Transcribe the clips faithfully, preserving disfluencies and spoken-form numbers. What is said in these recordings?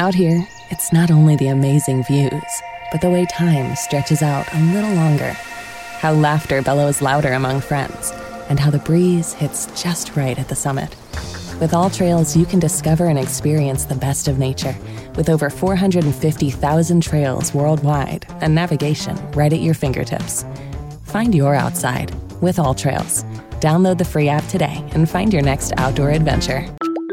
Out here, it's not only the amazing views, but the way time stretches out a little longer. How laughter bellows louder among friends, and how the breeze hits just right at the summit. With All Trails, you can discover and experience the best of nature with over four hundred fifty thousand trails worldwide and navigation right at your fingertips. Find your outside with All Trails. Download the free app today and find your next outdoor adventure.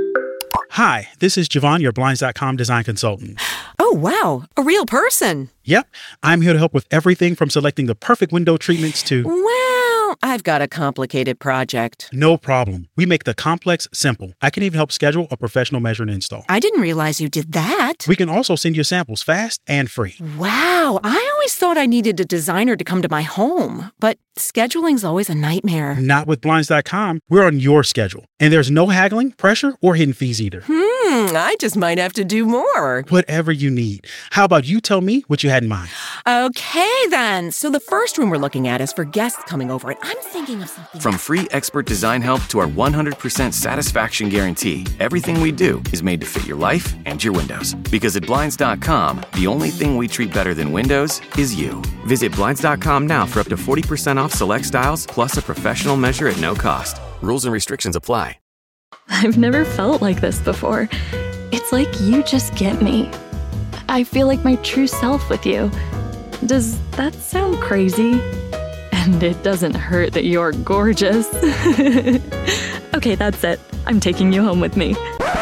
Hi, this is Javon, your Blinds dot com design consultant. Oh, wow. A real person. Yep. I'm here to help with everything from selecting the perfect window treatments to... Well, I've got a complicated project. No problem. We make the complex simple. I can even help schedule a professional measure and install. I didn't realize you did that. We can also send you samples fast and free. Wow. I always thought I needed a designer to come to my home, but scheduling's always a nightmare. Not with Blinds dot com. We're on your schedule. And there's no haggling, pressure, or hidden fees either. Hmm, I just might have to do more. Whatever you need. How about you tell me what you had in mind? Okay, then. So the first room we're looking at is for guests coming over, and I'm thinking of something... From free expert design help to our one hundred percent satisfaction guarantee, everything we do is made to fit your life and your windows. Because at Blinds dot com, the only thing we treat better than windows is you. Visit Blinds dot com now for up to forty percent off select styles, plus a professional measure at no cost. Rules and restrictions apply. I've never felt like this before. It's like you just get me. I feel like my true self with you. Does that sound crazy? And it doesn't hurt that you're gorgeous. Okay, that's it. I'm taking you home with me.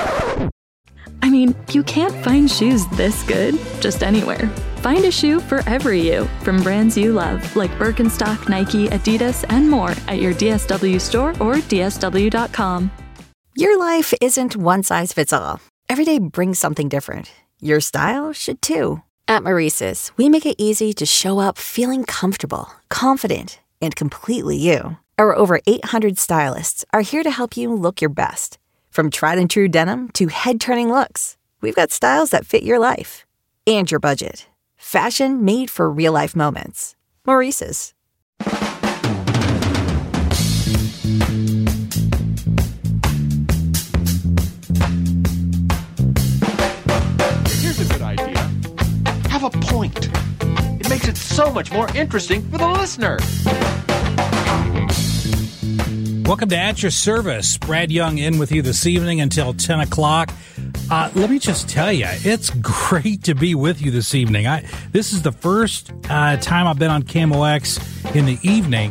I mean, you can't find shoes this good just anywhere. Find a shoe for every you from brands you love, like Birkenstock, Nike, Adidas, and more at your D S W store or D S W dot com. Your life isn't one size fits all. Every day brings something different. Your style should too. At Maurice's, we make it easy to show up feeling comfortable, confident, and completely you. Our over eight hundred stylists are here to help you look your best. From tried and true denim to head-turning looks, we've got styles that fit your life and your budget. Fashion made for real-life moments. Maurice's. Here's a good idea. Have a point. It makes it so much more interesting for the listener. Welcome to At Your Service. Brad Young in with you this evening until ten o'clock. Uh, let me just tell you, it's great to be with you this evening. I This is the first uh, time I've been on K M O X in the evening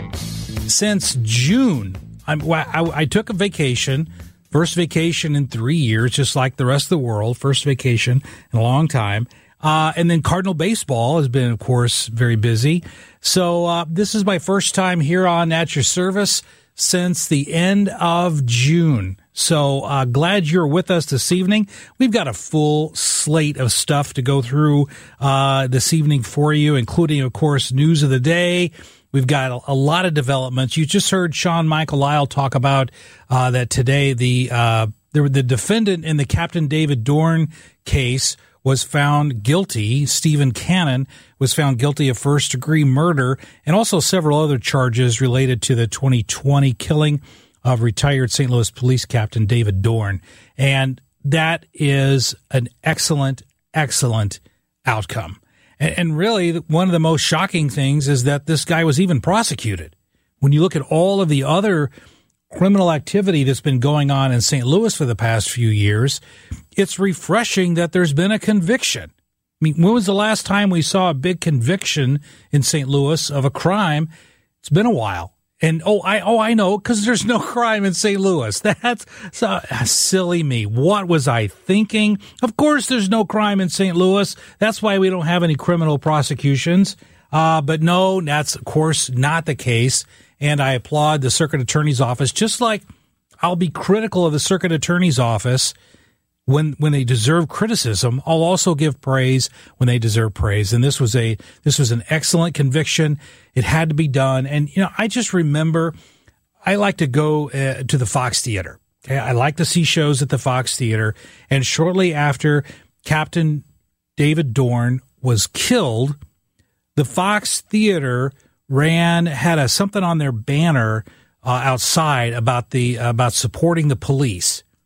since June. I'm, I, I took a vacation, first vacation in three years, just like the rest of the world, first vacation in a long time. Uh, and then Cardinal baseball has been, of course, very busy. So uh, this is my first time here on At Your Service since the end of June. So uh, glad you're with us this evening. We've got a full slate of stuff to go through uh, this evening for you, including, of course, news of the day. We've got a, a lot of developments. You just heard Sean Michael Lyle talk about uh, that today. The, uh, the the defendant in the Captain David Dorn case was found guilty. Stephen Cannon was found guilty of first-degree murder and also several other charges related to the twenty twenty killing of retired Saint Louis Police Captain David Dorn. And that is an excellent, excellent outcome. And, and really, one of the most shocking things is that this guy was even prosecuted. When you look at all of the other criminal activity that's been going on in Saint Louis for the past few years, it's refreshing that there's been a conviction. I mean, when was the last time we saw a big conviction in Saint Louis of a crime? It's been a while. And, oh, I, oh, I know, because there's no crime in Saint Louis. That's so, silly me. What was I thinking? Of course there's no crime in Saint Louis. That's why we don't have any criminal prosecutions. Uh, but no, that's, of course, not the case. And I applaud the Circuit Attorney's Office, just like I'll be critical of the Circuit Attorney's Office when when they deserve criticism. I'll also give praise when they deserve praise. And this was a this was an excellent conviction. It had to be done. And, you know, I just remember I like to go uh, to the Fox Theater. Okay? I like to see shows at the Fox Theater. And shortly after Captain David Dorn was killed, the Fox Theater ran had a something on their banner uh, outside about the uh, about supporting the police,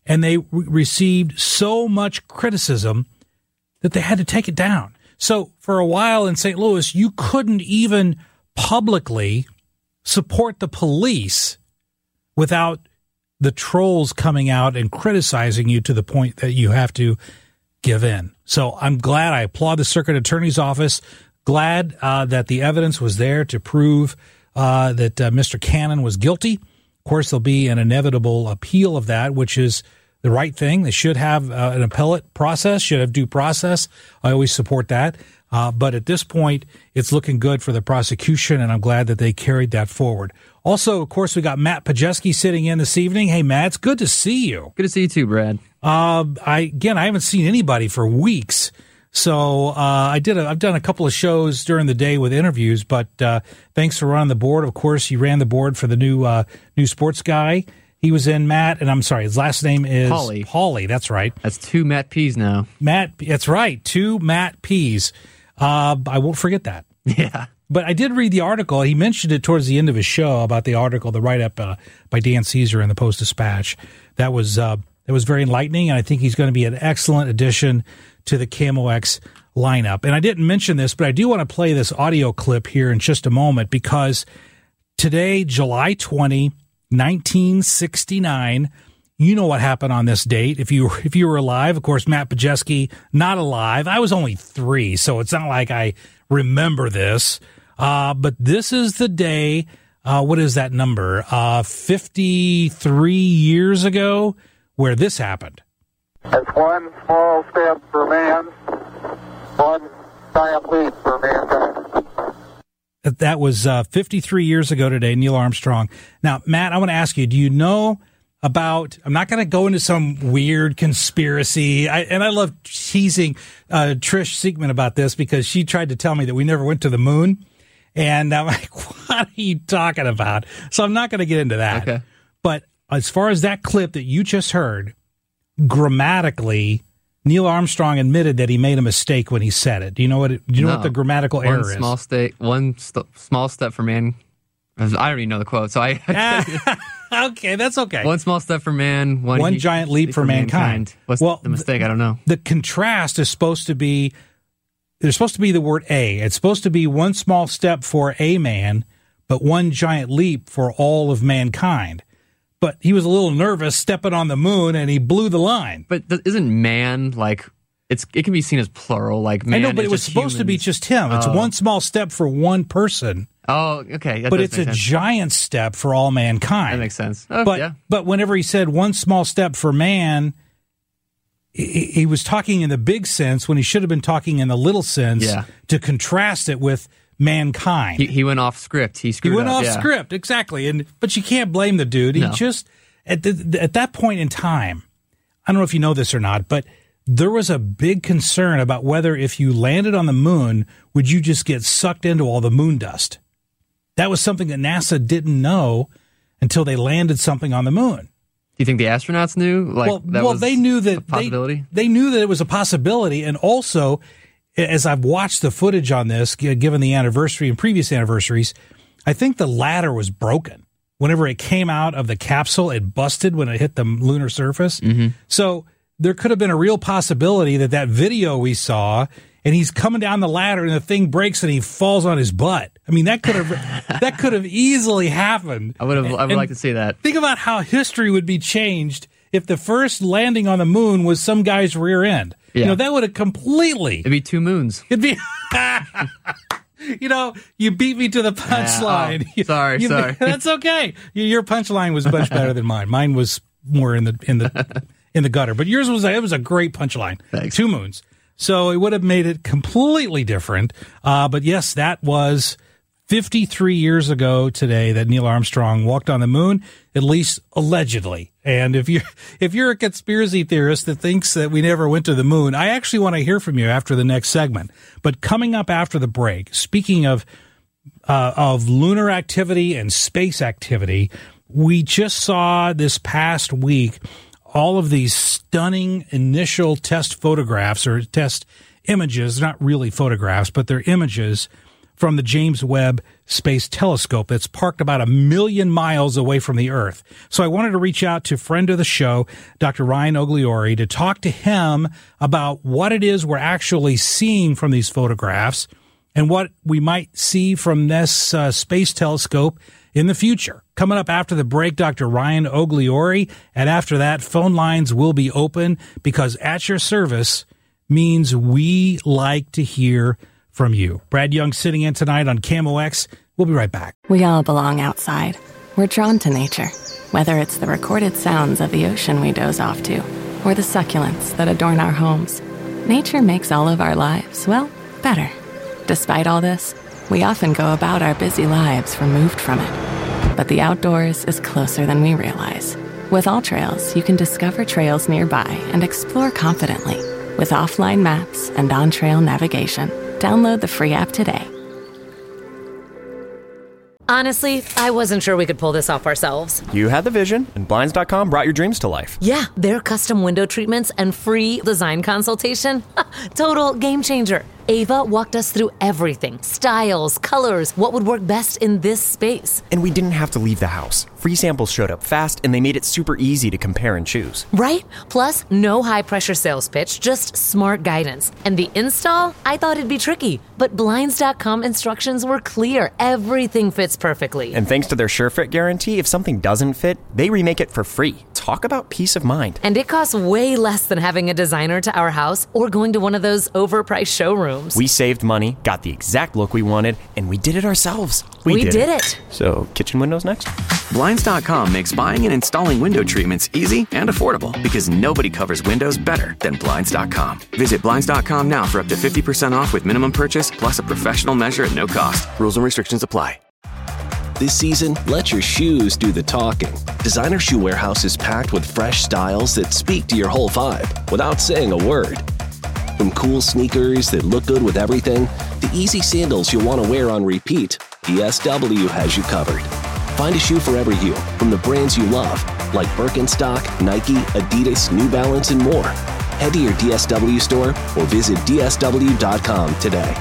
and they re- received so much criticism that they had to take it down. So for a while in Saint Louis, you couldn't even publicly support the police without the trolls coming out and criticizing you to the point that you have to give in. So I'm glad. I applaud the circuit attorney's office. Glad uh, that the evidence was there to prove uh, that uh, Mister Cannon was guilty. Of course, there'll be an inevitable appeal of that, which is the right thing. They should have uh, an appellate process, should have due process. I always support that. Uh, but at this point, it's looking good for the prosecution, and I'm glad that they carried that forward. Also, of course, we got Matt Pajeski sitting in this evening. Hey, Matt, it's good to see you. Good to see you too, Brad. Uh, I again, I haven't seen anybody for weeks. So uh, I did. A, I've done a couple of shows during the day with interviews, but uh, thanks for running the board. Of course, you ran the board for the new uh, new sports guy. He was in Matt, and I'm sorry, his last name is Pauly. Pauly, that's right. That's two Matt Pease now. Matt, that's right, two Matt Pease. Uh, I won't forget that. Yeah. But I did read the article. He mentioned it towards the end of his show about the article, the write-up uh, by Dan Caesar in the Post-Dispatch. That was uh, that was very enlightening, and I think he's going to be an excellent addition to the K M O X lineup. And I didn't mention this, but I do want to play this audio clip here in just a moment, because today, July twentieth, nineteen sixty-nine, you know what happened on this date. If you if you were alive, of course, Matt Pajeski, not alive. I was only three, so it's not like I remember this. Uh, but this is the day, uh, what is that number? Uh, fifty-three years ago, where this happened. It's one small step for man, one giant leap for mankind. That was uh, fifty-three years ago today, Neil Armstrong. Now, Matt, I want to ask you, do you know about, I'm not going to go into some weird conspiracy, I, and I love teasing uh, Trish Siegman about this, because she tried to tell me that we never went to the moon, and I'm like, what are you talking about? So I'm not going to get into that. Okay. But as far as that clip that you just heard, grammatically, Neil Armstrong admitted that he made a mistake when he said it. Do you know what? It, do you know no. what the grammatical one error small is? State, one st- small step for man. I don't even know the quote, so I. Okay, that's okay. One small step for man, one, one he, giant leap for, for mankind. mankind. What's well, the mistake? I don't know. The contrast is supposed to be. There's supposed to be the word a. It's supposed to be one small step for a man, but one giant leap for all of mankind. But he was a little nervous stepping on the moon, and he blew the line. But th- isn't man like it's? It can be seen as plural, like man. I know, but is it was just supposed humans. to be just him. It's oh. one small step for one person. Oh, okay. That but does it's make a sense. giant step for all mankind. That makes sense. Oh, but yeah. but whenever he said one small step for man, he, he was talking in the big sense when he should have been talking in the little sense Yeah. to contrast it with mankind. He, he went off script. He screwed He went up, off yeah. script, exactly. And but you can't blame the dude. He No. just at the, at that point in time, I don't know if you know this or not, but there was a big concern about whether if you landed on the moon, would you just get sucked into all the moon dust? That was something that NASA didn't know until they landed something on the moon. Do you think the astronauts knew? Like, well, that well was they knew that a possibility. They, they knew that it was a possibility, and also, as I've watched the footage on this, given the anniversary and previous anniversaries, I think the ladder was broken. Whenever it came out of the capsule, it busted when it hit the lunar surface. Mm-hmm. So there could have been a real possibility that that video we saw, and he's coming down the ladder and the thing breaks and he falls on his butt. I mean, that could have that could have easily happened. I would have. I would And like to see that. Think about how history would be changed if the first landing on the moon was some guy's rear end. Yeah. You know, that would have completely. It'd be two moons. It'd be. You know, you beat me to the punchline. Yeah, oh, sorry, You- sorry. That's okay. Your punchline was much better than mine. Mine was more in the in the in the gutter, but yours was it was a great punchline. Thanks. Two moons. So it would have made it completely different. Uh, but yes, that was fifty-three years ago today that Neil Armstrong walked on the moon, at least allegedly. And if you're, if you're a conspiracy theorist that thinks that we never went to the moon, I actually want to hear from you after the next segment. But coming up after the break, speaking of, uh, of lunar activity and space activity, we just saw this past week all of these stunning initial test photographs or test images, not really photographs, but they're images from the James Webb Space Telescope that's parked about a million miles away from the Earth. So I wanted to reach out to friend of the show, Doctor Ryan Ogliore, to talk to him about what it is we're actually seeing from these photographs and what we might see from this uh, space telescope in the future. Coming up after the break, Doctor Ryan Ogliore, and after that, phone lines will be open because at your service means we like to hear from you. Brad Young sitting in tonight on K M O X. We'll be right back. We all belong outside. We're drawn to nature, whether it's the recorded sounds of the ocean we doze off to or the succulents that adorn our homes. Nature makes all of our lives, well, better. Despite all this, we often go about our busy lives removed from it. But the outdoors is closer than we realize. With AllTrails, you can discover trails nearby and explore confidently. With offline maps and on-trail navigation, download the free app today. Honestly, I wasn't sure we could pull this off ourselves. You had the vision, and Blinds dot com brought your dreams to life. Yeah, their custom window treatments and free design consultation. Total game changer. Ava walked us through everything. Styles, colors, what would work best in this space. And we didn't have to leave the house. Free samples showed up fast, and they made it super easy to compare and choose. Right? Plus, no high-pressure sales pitch, just smart guidance. And the install? I thought it'd be tricky, but Blinds dot com instructions were clear. Everything fits perfectly. And thanks to their SureFit guarantee, if something doesn't fit, they remake it for free. Talk about peace of mind. And it costs way less than having a designer to our house or going to one of those overpriced showrooms. We saved money, got the exact look we wanted, and we did it ourselves. We, we did, did it. it. So, kitchen windows next? Blinds dot com makes buying and installing window treatments easy and affordable because nobody covers windows better than Blinds dot com. Visit Blinds dot com now for up to fifty percent off with minimum purchase plus a professional measure at no cost. Rules and restrictions apply. This season, let your shoes do the talking. Designer Shoe Warehouse is packed with fresh styles that speak to your whole vibe without saying a word. From cool sneakers that look good with everything, to easy sandals you'll want to wear on repeat, D S W has you covered. Find a shoe for every you from the brands you love, like Birkenstock, Nike, Adidas, New Balance, and more. Head to your D S W store or visit D S W dot com today.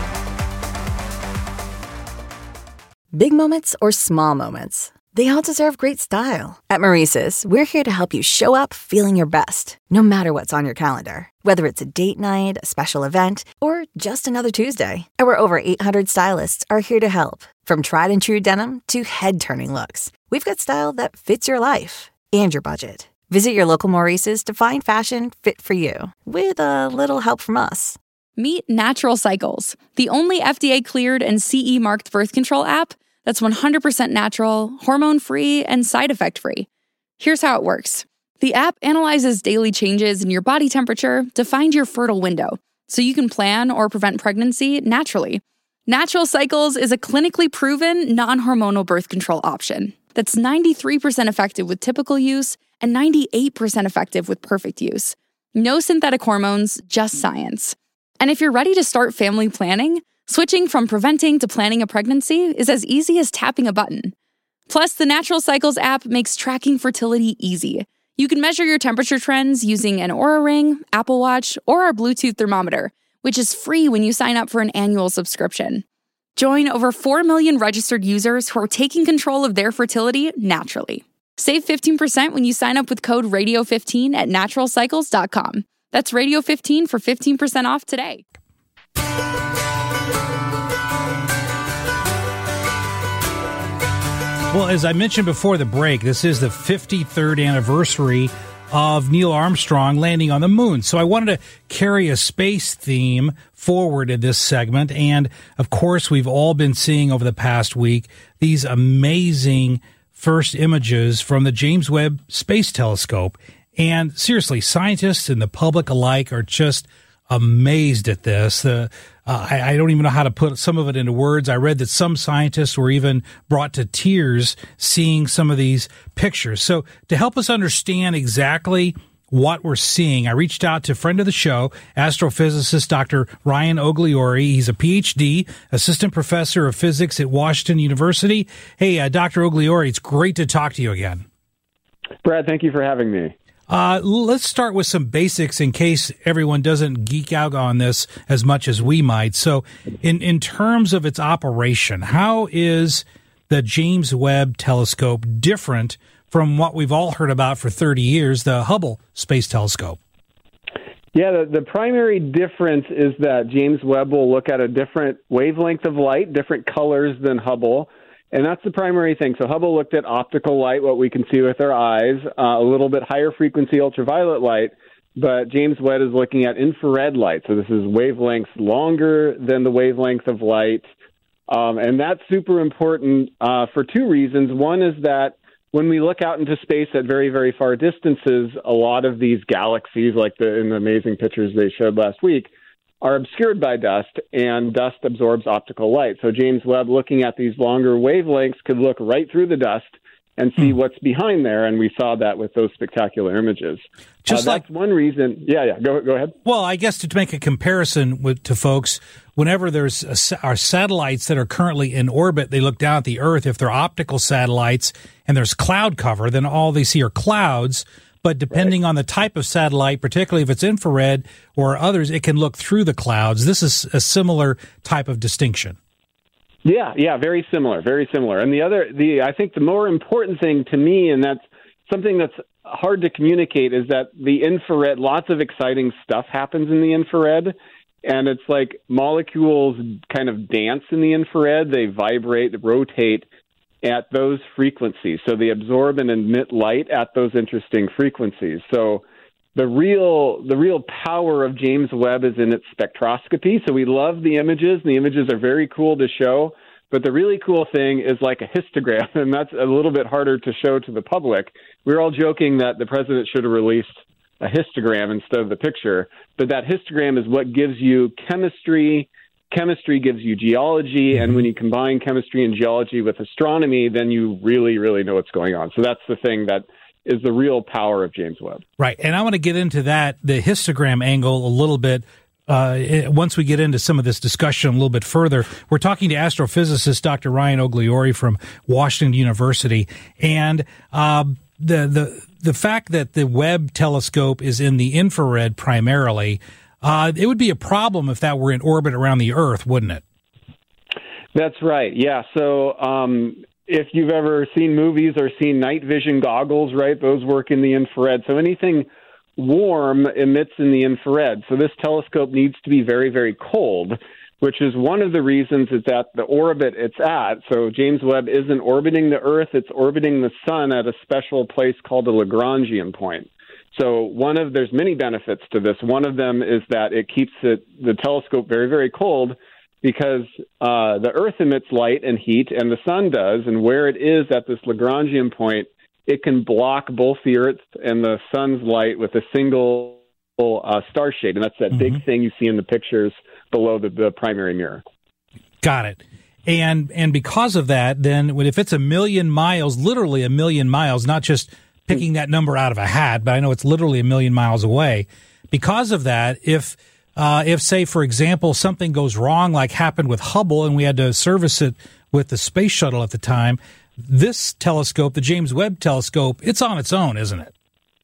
Big moments or small moments, they all deserve great style. At Maurice's, we're here to help you show up feeling your best, no matter what's on your calendar. Whether it's a date night, a special event, or just another Tuesday. Our over eight hundred stylists are here to help. From tried and true denim to head-turning looks, we've got style that fits your life and your budget. Visit your local Maurice's to find fashion fit for you, with a little help from us. Meet Natural Cycles, the only F D A-cleared and C E-marked birth control app that's one hundred percent natural, hormone-free, and side effect-free. Here's how it works. The app analyzes daily changes in your body temperature to find your fertile window, so you can plan or prevent pregnancy naturally. Natural Cycles is a clinically proven, non-hormonal birth control option that's ninety-three percent effective with typical use and ninety-eight percent effective with perfect use. No synthetic hormones, just science. And if you're ready to start family planning, switching from preventing to planning a pregnancy is as easy as tapping a button. Plus, the Natural Cycles app makes tracking fertility easy. You can measure your temperature trends using an Oura Ring, Apple Watch, or our Bluetooth thermometer, which is free when you sign up for an annual subscription. Join over four million registered users who are taking control of their fertility naturally. Save fifteen percent when you sign up with code radio fifteen at natural cycles dot com. That's radio fifteen for fifteen percent off today. Well, as I mentioned before the break, this is the fifty-third anniversary of Neil Armstrong landing on the moon. So I wanted to carry a space theme forward in this segment. And, of course, we've all been seeing over the past week these amazing first images from the James Webb Space Telescope. And seriously, scientists and the public alike are just amazed at this. Uh, uh, I, I don't even know how to put some of it into words. I read that some scientists were even brought to tears seeing some of these pictures. So to help us understand exactly what we're seeing, I reached out to a friend of the show, astrophysicist Doctor Ryan Ogliore. He's a P H D, assistant professor of physics at Washington University. Hey, uh, Doctor Ogliore, it's great to talk to you again. Brad, thank you for having me. Uh, let's start with some basics in case everyone doesn't geek out on this as much as we might. So in, in terms of its operation, how is the James Webb Telescope different from what we've all heard about for thirty years, the Hubble Space Telescope? Yeah, the, the primary difference is that James Webb will look at a different wavelength of light, different colors than Hubble. And that's the primary thing. So Hubble looked at optical light, what we can see with our eyes, uh, a little bit higher frequency ultraviolet light, but James Webb is looking at infrared light. So this is wavelengths longer than the wavelength of light. Um, and that's super important uh, for two reasons. One is that when we look out into space at very, very far distances, a lot of these galaxies, like the, in the amazing pictures they showed last week, are obscured by dust, and dust absorbs optical light. So James Webb, looking at these longer wavelengths, could look right through the dust and see what's behind there, and we saw that with those spectacular images. Just uh, like that's one reason. Yeah, yeah. Go, go ahead. Well, I guess to make a comparison with to folks, whenever there's a, our satellites that are currently in orbit, they look down at the Earth. If they're optical satellites and there's cloud cover, then all they see are clouds. But depending right. on the type of satellite, particularly if it's infrared or others, it can look through the clouds. This is a similar type of distinction. Yeah, yeah, very similar, very similar. And the other, the I think the more important thing to me, and that's something that's hard to communicate, is that the infrared, lots of exciting stuff happens in the infrared. And it's like molecules kind of dance in the infrared. They vibrate, rotate at those frequencies. So they absorb and emit light at those interesting frequencies. So the real the real power of James Webb is in its spectroscopy. So we love the images. The images are very cool to show. But the really cool thing is like a histogram, and that's a little bit harder to show to the public. We were all joking that the president should have released a histogram instead of the picture. But that histogram is what gives you chemistry. Chemistry gives you geology, and when you combine chemistry and geology with astronomy, then you really, really know what's going on. So that's the thing that is the real power of James Webb. Right, and I want to get into that, the histogram angle, a little bit uh, once we get into some of this discussion a little bit further. We're talking to astrophysicist Doctor Ryan Ogliori from Washington University, and uh, the the the fact that the Webb telescope is in the infrared primarily. Uh, it would be a problem if that were in orbit around the Earth, wouldn't it? That's right. Yeah. So um, if you've ever seen movies or seen night vision goggles, right, those work in the infrared. So anything warm emits in the infrared. So this telescope needs to be very, very cold, which is one of the reasons it's at the orbit it's at. So James Webb isn't orbiting the Earth. It's orbiting the sun at a special place called the Lagrangian point. So one of there's many benefits to this. One of them is that it keeps it, the telescope very, very cold because uh, the Earth emits light and heat, and the sun does. And where it is at this Lagrangian point, it can block both the Earth and the sun's light with a single uh, star shade. And that's that mm-hmm. big thing you see in the pictures below the, the primary mirror. Got it. And and because of that, then if it's a million miles, literally a million miles, not just picking that number out of a hat, but I know it's literally a million miles away. Because of that, if, uh, if say, for example, something goes wrong, like happened with Hubble, and we had to service it with the space shuttle at the time, this telescope, the James Webb telescope, it's on its own, isn't it?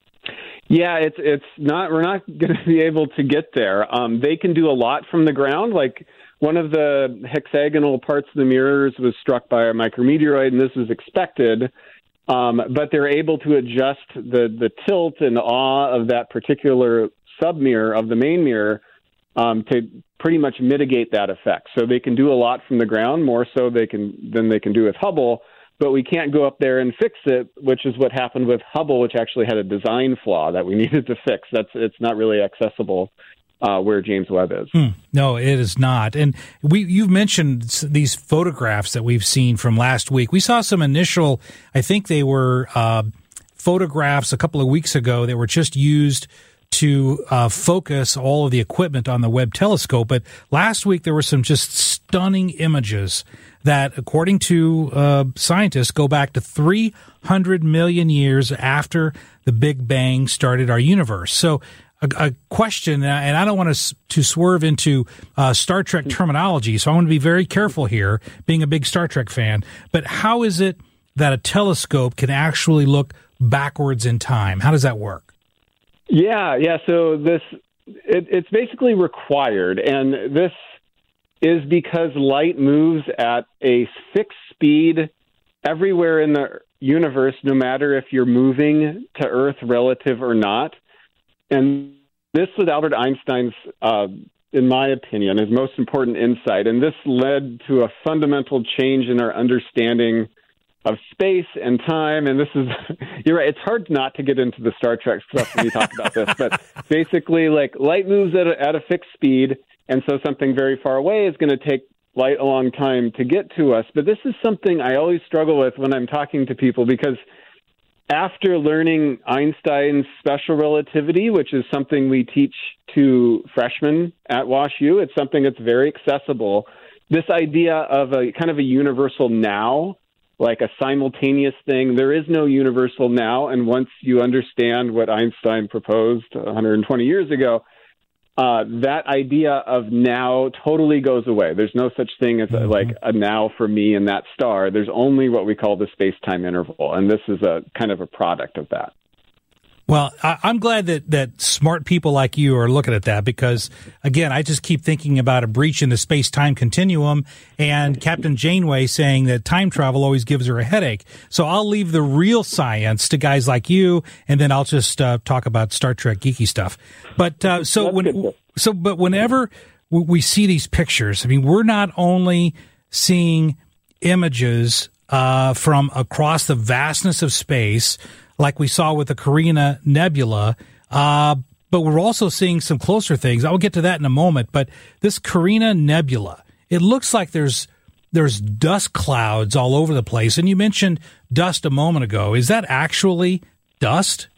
Yeah, it's it's not. We're not going to be able to get there. Um, they can do a lot from the ground. Like one of the hexagonal parts of the mirrors was struck by a micrometeoroid, and this was expected. Um, but they're able to adjust the, the tilt and awe of that particular submirror of the main mirror um, to pretty much mitigate that effect. So they can do a lot from the ground, more so they can than they can do with Hubble. But we can't go up there and fix it, which is what happened with Hubble, which actually had a design flaw that we needed to fix. That's it's not really accessible uh, where James Webb is. Hmm. No, it is not. And we you've mentioned these photographs that we've seen from last week. We saw some initial, I think they were uh, photographs a couple of weeks ago that were just used to uh, focus all of the equipment on the Webb telescope. But last week there were some just stunning images that, according to uh, scientists, go back to three hundred million years after the Big Bang started our universe. So a, a question, and I don't want to, to swerve into uh, Star Trek terminology, so I want to be very careful here, being a big Star Trek fan. But how is it that a telescope can actually look backwards in time? How does that work? Yeah, yeah. So this it, it's basically required, and this is because light moves at a fixed speed everywhere in the universe, no matter if you're moving to Earth relative or not. And this was Albert Einstein's, uh, in my opinion, his most important insight. And this led to a fundamental change in our understanding of space and time. And this is, you're right, it's hard not to get into the Star Trek stuff when we talk about this. But basically, like, light moves at a, at a fixed speed, and so something very far away is going to take light a long time to get to us. But this is something I always struggle with when I'm talking to people, because after learning Einstein's special relativity, which is something we teach to freshmen at WashU, it's something that's very accessible. This idea of a kind of a universal now, like a simultaneous thing, there is no universal now. And once you understand what Einstein proposed one hundred twenty years ago, Uh, that idea of now totally goes away. There's no such thing as a, mm-hmm. like a now for me and that star. There's only what we call the space-time interval, and this is a kind of a product of that. Well, I, I'm glad that, that smart people like you are looking at that, because, again, I just keep thinking about a breach in the space-time continuum and Captain Janeway saying that time travel always gives her a headache. So I'll leave the real science to guys like you, and then I'll just uh, talk about Star Trek geeky stuff. But uh, so when so but whenever we see these pictures, I mean, we're not only seeing images uh, from across the vastness of space, like we saw with the Carina Nebula, uh, but we're also seeing some closer things. I'll get to that in a moment. But this Carina Nebula, it looks like there's there's dust clouds all over the place. And you mentioned dust a moment ago. Is that actually dust?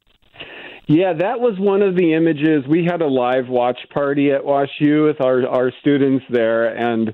Yeah, that was one of the images. We had a live watch party at WashU with our, our students there, and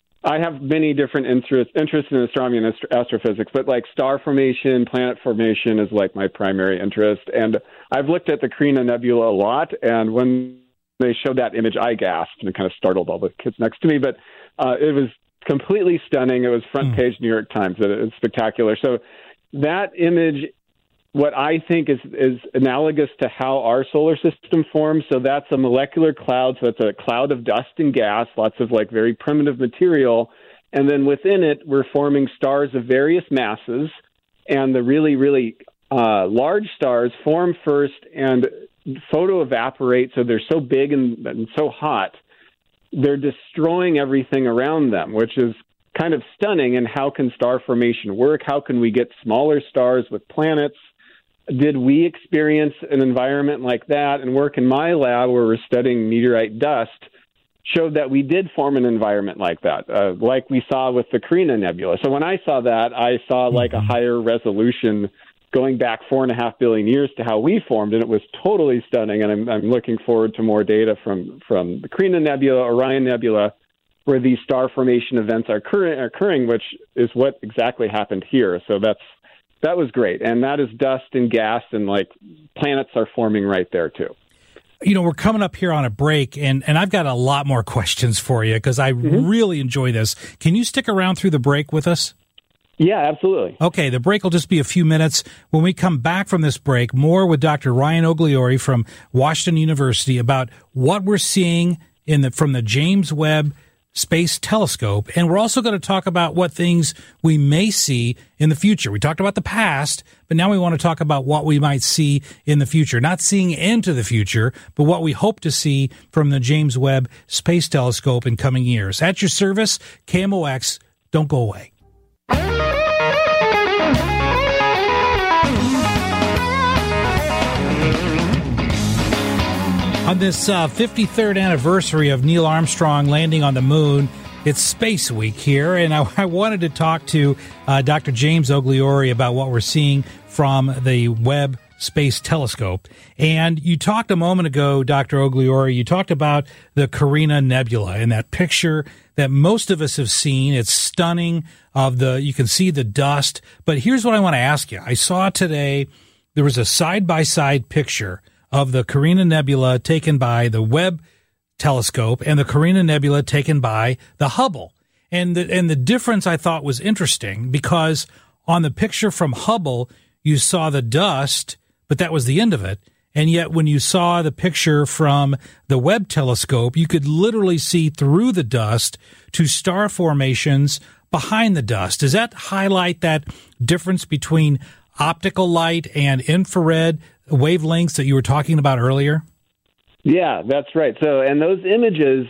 I have many different interests interests in astronomy and ast- astrophysics, but like star formation, planet formation is like my primary interest. And I've looked at the Carina Nebula a lot, and when they showed that image, I gasped, and it kind of startled all the kids next to me. But uh, it was completely stunning. It was front page New York Times. It, it's spectacular. So that image, what I think is, is analogous to how our solar system forms. So that's a molecular cloud. So it's a cloud of dust and gas, lots of like very primitive material. And then within it, we're forming stars of various masses. And the really, really uh, large stars form first and photoevaporate. So they're so big and, and so hot, they're destroying everything around them, which is kind of stunning. And how can star formation work? How can we get smaller stars with planets? Did we experience an environment like that? And work in my lab where we're studying meteorite dust showed that we did form an environment like that, uh, like we saw with the Carina Nebula. So when I saw that, I saw like a higher resolution going back four and a half billion years to how we formed, and it was totally stunning. And I'm, I'm looking forward to more data from, from the Carina Nebula, Orion Nebula, where these star formation events are occurring, occurring, which is what exactly happened here. So that's that was great. And that is dust and gas, and like planets are forming right there too. You know, we're coming up here on a break, and, and I've got a lot more questions for you because I mm-hmm. really enjoy this. Can you stick around through the break with us? Yeah, absolutely. Okay, the break will just be a few minutes. When we come back from this break, more with Doctor Ryan Ogliore from Washington University about what we're seeing in the from the James Webb Space Telescope. And we're also going to talk about what things we may see in the future. We talked about the past, but now we want to talk about what we might see in the future. Not seeing into the future, but what we hope to see from the James Webb Space Telescope in coming years. At your service, K M O X. Don't go away. On this uh, fifty-third anniversary of Neil Armstrong landing on the moon, it's Space Week here, and I, I wanted to talk to uh, Doctor James Ogliore about what we're seeing from the Webb Space Telescope. And you talked a moment ago, Doctor Ogliore, you talked about the Carina Nebula and that picture that most of us have seen. It's stunning. Of the, you can see the dust. But here's what I want to ask you. I saw today there was a side-by-side picture of the Carina Nebula taken by the Webb telescope and the Carina Nebula taken by the Hubble. And the, and the difference I thought was interesting because on the picture from Hubble, you saw the dust, but that was the end of it. And yet when you saw the picture from the Webb telescope, you could literally see through the dust to star formations behind the dust. Does that highlight that difference between optical light and infrared wavelengths that you were talking about earlier? Yeah, that's right. So, and those images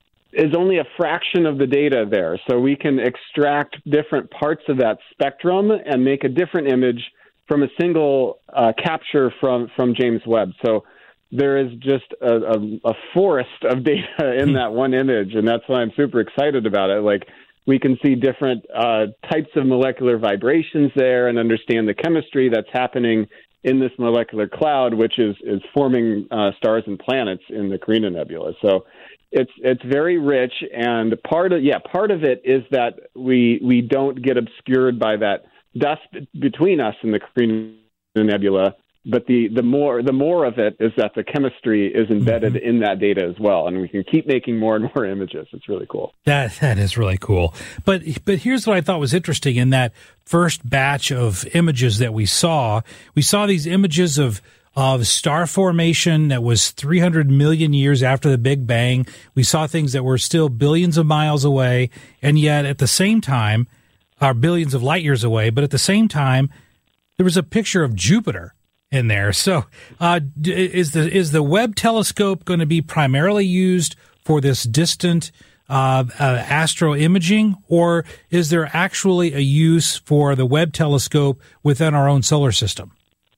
is only a fraction of the data there. So we can extract different parts of that spectrum and make a different image from a single uh, capture from, from James Webb. So there is just a, a, a forest of data in that one image, and that's why I'm super excited about it. Like, we can see different uh, types of molecular vibrations there and understand the chemistry that's happening in this molecular cloud, which is, is forming uh, stars and planets in the Carina Nebula. So it's it's very rich, and part of yeah part of it is that we we don't get obscured by that dust between us and the Carina Nebula. But the, the more the more of it is that the chemistry is embedded mm-hmm. in that data as well, and we can keep making more and more images. It's really cool. That that is really cool. But but here's what I thought was interesting in that first batch of images that we saw. We saw these images of of star formation that was three hundred million years after the Big Bang. We saw things that were still billions of miles away, and yet at the same time, are billions of light years away. But at the same time, there was a picture of Jupiter in there. So uh, is the is the Webb telescope going to be primarily used for this distant uh, uh, astro imaging, or is there actually a use for the Webb telescope within our own solar system?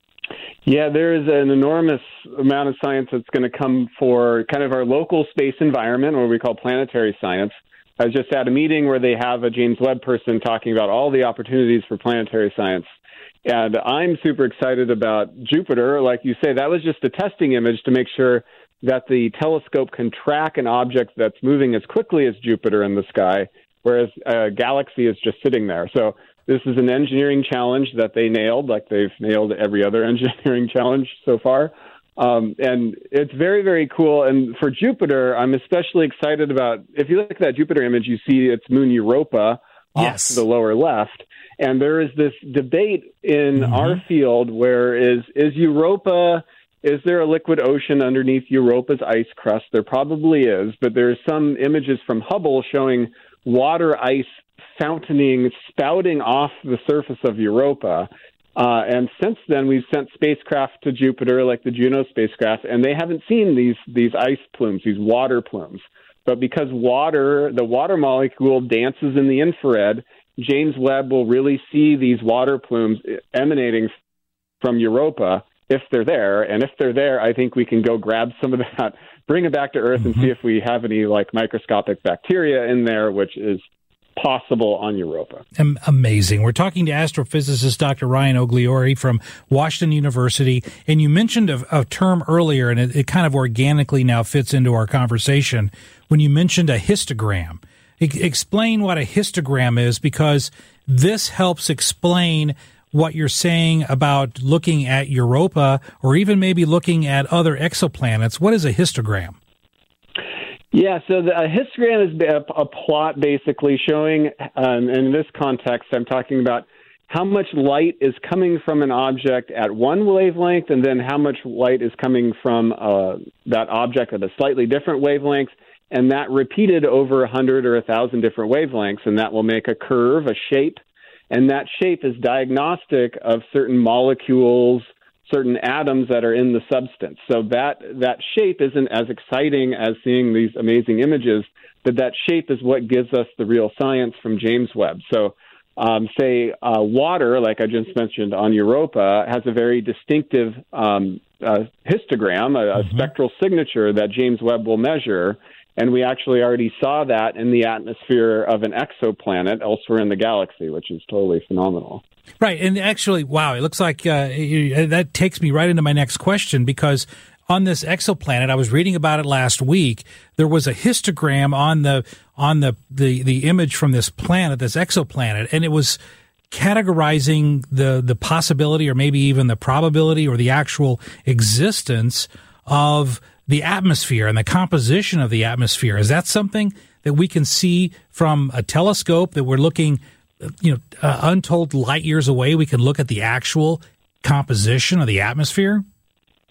Yeah, there is an enormous amount of science that's going to come for kind of our local space environment, what we call planetary science. I was just at a meeting where they have a James Webb person talking about all the opportunities for planetary science. And I'm super excited about Jupiter. Like you say, that was just a testing image to make sure that the telescope can track an object that's moving as quickly as Jupiter in the sky, whereas a galaxy is just sitting there. So this is an engineering challenge that they nailed, like they've nailed every other engineering challenge so far. Um, and it's very, very cool. And for Jupiter, I'm especially excited about, if you look at that Jupiter image, you see its moon Europa yes. off to the lower left. And there is this debate in mm-hmm. our field where is is Europa, is there a liquid ocean underneath Europa's ice crust? There probably is, but there's some images from Hubble showing water ice fountaining, spouting off the surface of Europa. Uh, and since then, we've sent spacecraft to Jupiter, like the Juno spacecraft, and they haven't seen these these ice plumes, these water plumes. But because water, the water molecule dances in the infrared, James Webb will really see these water plumes emanating from Europa if they're there. And if they're there, I think we can go grab some of that, bring it back to Earth, mm-hmm. and see if we have any like microscopic bacteria in there, which is possible on Europa. Amazing. We're talking to astrophysicist Doctor Ryan Ogliori from Washington University. And you mentioned a, a term earlier, and it, it kind of organically now fits into our conversation when you mentioned a histogram. Explain what a histogram is, because this helps explain what you're saying about looking at Europa or even maybe looking at other exoplanets. What is a histogram? Yeah, so the, a histogram is a, a plot basically showing, um, in this context, I'm talking about how much light is coming from an object at one wavelength and then how much light is coming from uh, that object at a slightly different wavelength. And that repeated over a hundred or a thousand different wavelengths, and that will make a curve, a shape. And that shape is diagnostic of certain molecules, certain atoms that are in the substance. So that that shape isn't as exciting as seeing these amazing images, but that shape is what gives us the real science from James Webb. So um, say uh, water, like I just mentioned on Europa, has a very distinctive um, uh, histogram, a, a mm-hmm. spectral signature that James Webb will measure. And we actually already saw that in the atmosphere of an exoplanet elsewhere in the galaxy, which is totally phenomenal. Right. And actually, wow, it looks like uh, that takes me right into my next question, because on this exoplanet, I was reading about it last week, there was a histogram on the on the, the, the image from this planet, this exoplanet, and it was categorizing the, the possibility or maybe even the probability or the actual existence of the atmosphere and the composition of the atmosphere. Is that something that we can see from a telescope, that we're looking, you know, uh, untold light years away? We can look at the actual composition of the atmosphere?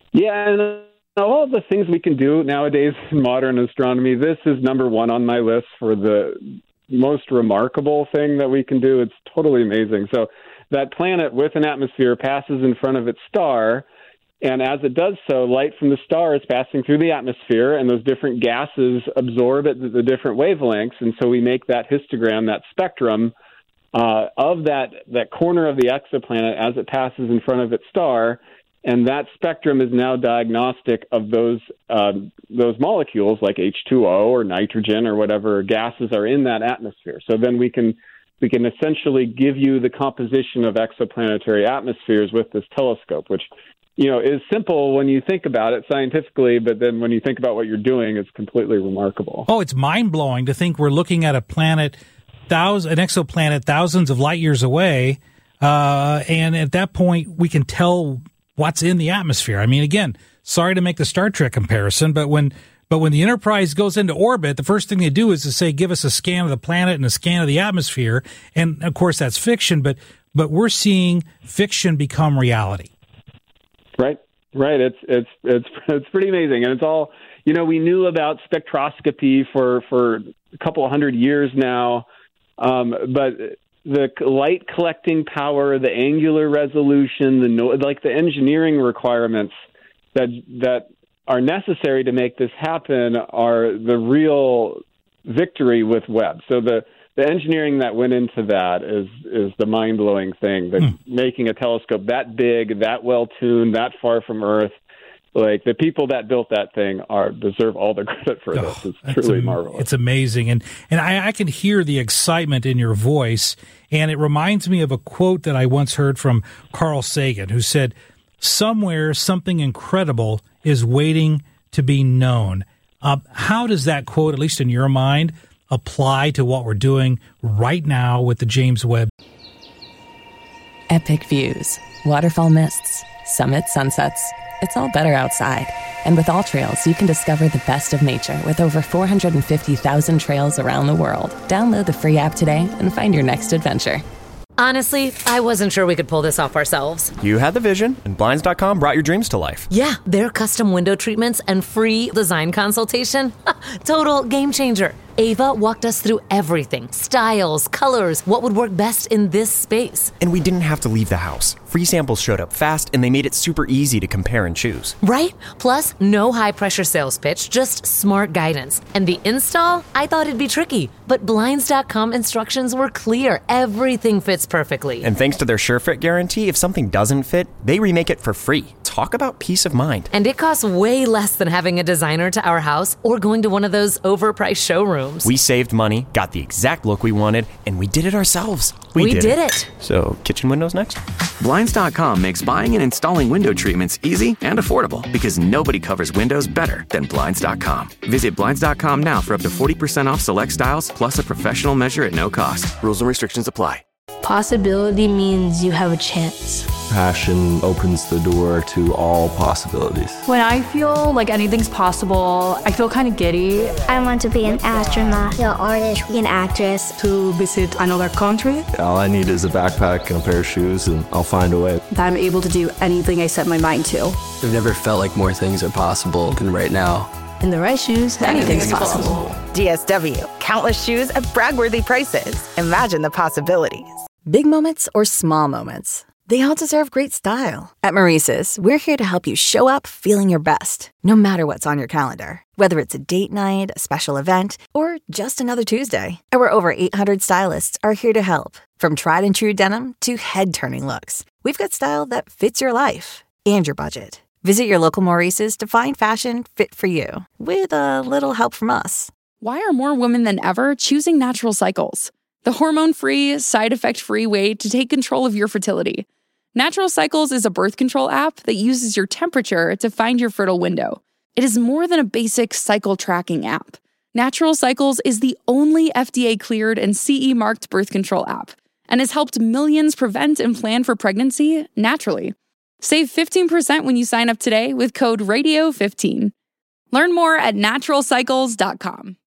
Yeah, and of all the things we can do nowadays in modern astronomy, this is number one on my list for the most remarkable thing that we can do. It's totally amazing. So that planet with an atmosphere passes in front of its star, and as it does so, light from the star is passing through the atmosphere, and those different gases absorb at the different wavelengths, and so we make that histogram, that spectrum, uh, of that, that corner of the exoplanet as it passes in front of its star, and that spectrum is now diagnostic of those uh, those molecules like H two O or nitrogen or whatever gases are in that atmosphere. So then we can we can essentially give you the composition of exoplanetary atmospheres with this telescope, which, you know, is simple when you think about it scientifically, but then when you think about what you're doing, it's completely remarkable. Oh, it's mind-blowing to think we're looking at a planet, thousand, an exoplanet thousands of light years away, uh, and at that point we can tell what's in the atmosphere. I mean, again, sorry to make the Star Trek comparison, but when but when the Enterprise goes into orbit, the first thing they do is to say, give us a scan of the planet and a scan of the atmosphere. And of course, that's fiction, but but we're seeing fiction become reality. Right, right. It's it's it's it's pretty amazing, and it's all, you know, we knew about spectroscopy for for a couple of hundred years now, um, but the light collecting power, the angular resolution, the no, like the engineering requirements that that are necessary to make this happen are the real victory with Webb. So the, the engineering that went into that is is the mind-blowing thing, that mm. making a telescope that big, that well-tuned, that far from Earth. Like, the people that built that thing are deserve all the credit for oh, this. It's truly am- marvelous. It's amazing. And and I, I can hear the excitement in your voice. And it reminds me of a quote that I once heard from Carl Sagan, who said, somewhere something incredible is waiting to be known. Uh, how does that quote, at least in your mind, apply to what we're doing right now with the James Webb? Epic views, waterfall mists, summit sunsets. It's all better outside. And with All Trails, you can discover the best of nature with over four hundred fifty thousand trails around the world. Download the free app today and find your next adventure. Honestly, I wasn't sure we could pull this off ourselves. You had the vision, and Blinds dot com brought your dreams to life. Yeah, their custom window treatments and free design consultation. Total game changer. Ava walked us through everything. Styles, colors, what would work best in this space. And we didn't have to leave the house. Free samples showed up fast, and they made it super easy to compare and choose. Right? Plus, no high-pressure sales pitch, just smart guidance. And the install? I thought it'd be tricky. But Blinds dot com instructions were clear. Everything fits perfectly. And thanks to their SureFit guarantee, if something doesn't fit, they remake it for free. Talk about peace of mind. And it costs way less than having a designer to our house or going to one of those overpriced showrooms. We saved money, got the exact look we wanted, and we did it ourselves. We, we did, did it. it. So, kitchen windows next? Blinds dot com makes buying and installing window treatments easy and affordable because nobody covers windows better than Blinds dot com. Visit Blinds dot com now for up to forty percent off select styles plus a professional measure at no cost. Rules and restrictions apply. Possibility means you have a chance. Passion opens the door to all possibilities. When I feel like anything's possible, I feel kind of giddy. I want to be an astronaut, an artist, an actress. To visit another country. All I need is a backpack and a pair of shoes, and I'll find a way. That I'm able to do anything I set my mind to. I've never felt like more things are possible than right now. In the right shoes, anything's, anything's possible. possible. D S W, countless shoes at brag-worthy prices. Imagine the possibilities. Big moments or small moments, they all deserve great style. At Maurice's, we're here to help you show up feeling your best, no matter what's on your calendar. Whether it's a date night, a special event, or just another Tuesday, our over eight hundred stylists are here to help. From tried and true denim to head-turning looks, we've got style that fits your life and your budget. Visit your local Maurice's to find fashion fit for you, with a little help from us. Why are more women than ever choosing Natural Cycles? The hormone-free, side-effect-free way to take control of your fertility. Natural Cycles is a birth control app that uses your temperature to find your fertile window. It is more than a basic cycle tracking app. Natural Cycles is the only F D A-cleared and C E-marked birth control app and has helped millions prevent and plan for pregnancy naturally. Save fifteen percent when you sign up today with code radio fifteen. Learn more at natural cycles dot com.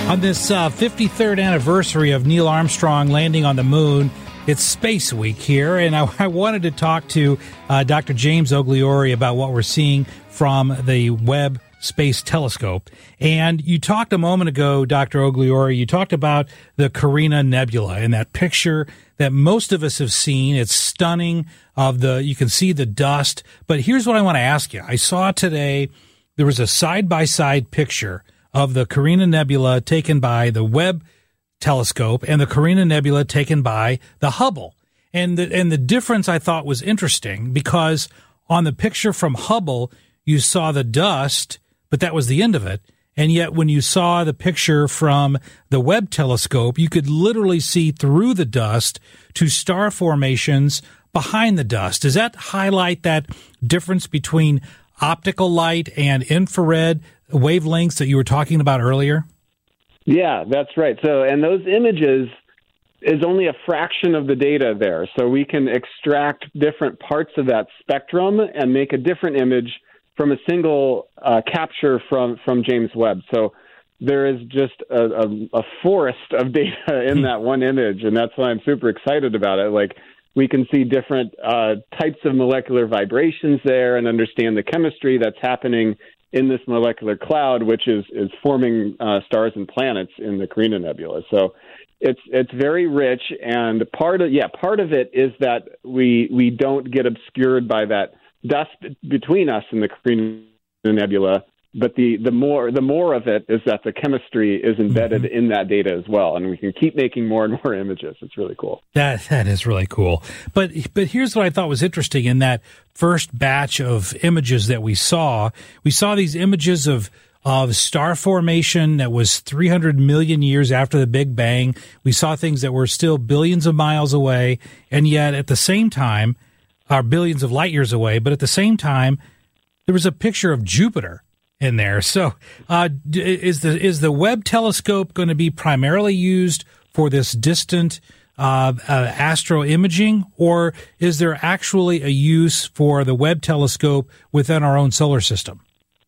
On this uh, fifty-third anniversary of Neil Armstrong landing on the moon, it's Space Week here, and I, I wanted to talk to uh, Doctor James Ogliore about what we're seeing from the Webb Space Telescope. And you talked a moment ago, Doctor Ogliore, you talked about the Carina Nebula and that picture that most of us have seen. It's stunning. Of the, you can see the dust. But here's what I want to ask you. I saw today there was a side-by-side picture of the Carina Nebula taken by the Webb telescope and the Carina Nebula taken by the Hubble. And the, and the difference I thought was interesting because on the picture from Hubble, you saw the dust, but that was the end of it. And yet when you saw the picture from the Webb telescope, you could literally see through the dust to star formations behind the dust. Does that highlight that difference between optical light and infrared wavelengths that you were talking about earlier? Yeah, that's right. So, and those images is only a fraction of the data there. So we can extract different parts of that spectrum and make a different image from a single uh, capture from, from James Webb. So there is just a, a, a forest of data in that one image, and that's why I'm super excited about it. Like, we can see different uh, types of molecular vibrations there and understand the chemistry that's happening in this molecular cloud, which is, is forming uh, stars and planets in the Carina Nebula. So it's it's very rich, and part of yeah part of it is that we we don't get obscured by that dust between us and the Carina Nebula. But the, the more the more of it is that the chemistry is embedded mm-hmm. in that data as well, and we can keep making more and more images. It's really cool. That that is really cool. But but here's what I thought was interesting in that first batch of images that we saw. We saw these images of of star formation that was three hundred million years after the Big Bang. We saw things that were still billions of miles away, and yet at the same time, are billions of light years away. But at the same time, there was a picture of Jupiter in there. So uh, is the is the Webb telescope going to be primarily used for this distant uh, uh, astro imaging, or is there actually a use for the Webb telescope within our own solar system?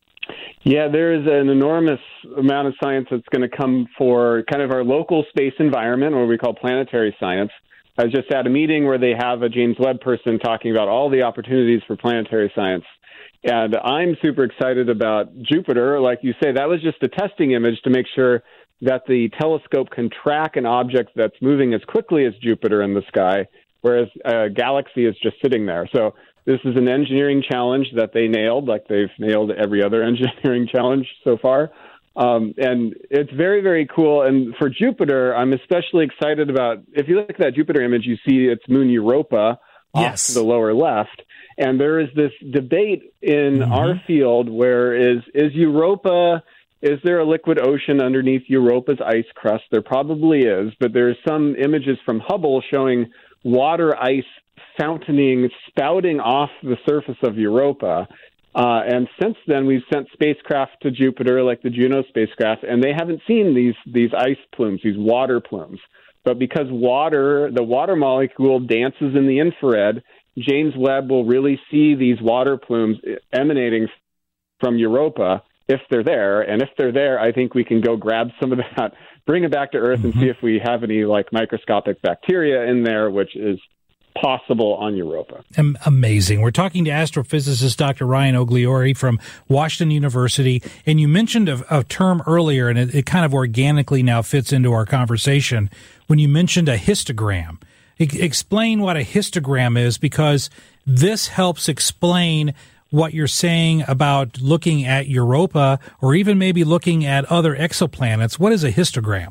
Yeah, there is an enormous amount of science that's going to come for kind of our local space environment, or we call planetary science. I was just at a meeting where they have a James Webb person talking about all the opportunities for planetary science. And I'm super excited about Jupiter. Like you say, that was just a testing image to make sure that the telescope can track an object that's moving as quickly as Jupiter in the sky, whereas a galaxy is just sitting there. So this is an engineering challenge that they nailed, like they've nailed every other engineering challenge so far. Um, and it's very, very cool. And for Jupiter, I'm especially excited about, if you look at that Jupiter image, you see its moon Europa yes. off to the lower left. And there is this debate in mm-hmm. our field where is is Europa, is there a liquid ocean underneath Europa's ice crust? There probably is, but there's some images from Hubble showing water ice fountaining, spouting off the surface of Europa. Uh, and since then, we've sent spacecraft to Jupiter, like the Juno spacecraft, and they haven't seen these these ice plumes, these water plumes. But because water, the water molecule dances in the infrared, James Webb will really see these water plumes emanating from Europa if they're there. And if they're there, I think we can go grab some of that, bring it back to Earth, mm-hmm. and see if we have any like microscopic bacteria in there, which is possible on Europa. Amazing. We're talking to astrophysicist Doctor Ryan Ogliore from Washington University. And you mentioned a, a term earlier, and it, it kind of organically now fits into our conversation when you mentioned a histogram. Explain what a histogram is, because this helps explain what you're saying about looking at Europa or even maybe looking at other exoplanets. What is a histogram?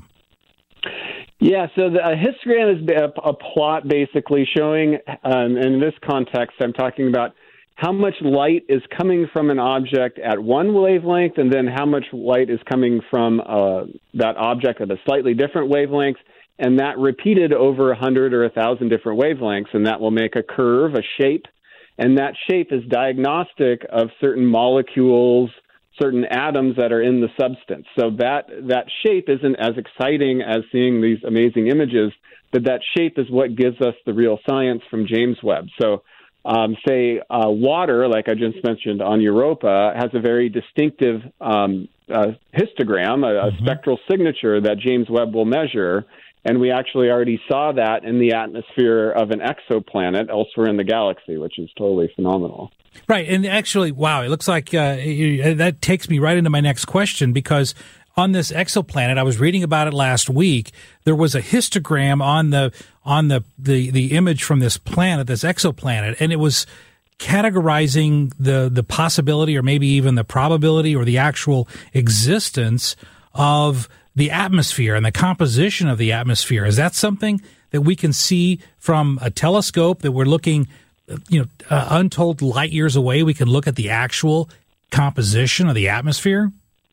Yeah, so the, a histogram is a, a plot basically showing, um, in this context, I'm talking about how much light is coming from an object at one wavelength and then how much light is coming from uh, that object at a slightly different wavelength. And that repeated over a hundred or a thousand different wavelengths, and that will make a curve, a shape, and that shape is diagnostic of certain molecules, certain atoms that are in the substance. So that that shape isn't as exciting as seeing these amazing images, but that shape is what gives us the real science from James Webb. So um, say, uh, water, like I just mentioned on Europa, has a very distinctive um, uh, histogram, a, a mm-hmm. spectral signature that James Webb will measure. And we actually already saw that in the atmosphere of an exoplanet elsewhere in the galaxy, which is totally phenomenal. Right. And actually, wow, it looks like uh, that takes me right into my next question, because on this exoplanet, I was reading about it last week, there was a histogram on the on the, the, the image from this planet, this exoplanet, and it was categorizing the, the possibility or maybe even the probability or the actual existence of the atmosphere and the composition of the atmosphere. Is that something that we can see from a telescope, that we're looking, you know, uh, untold light years away? We can look at the actual composition of the atmosphere?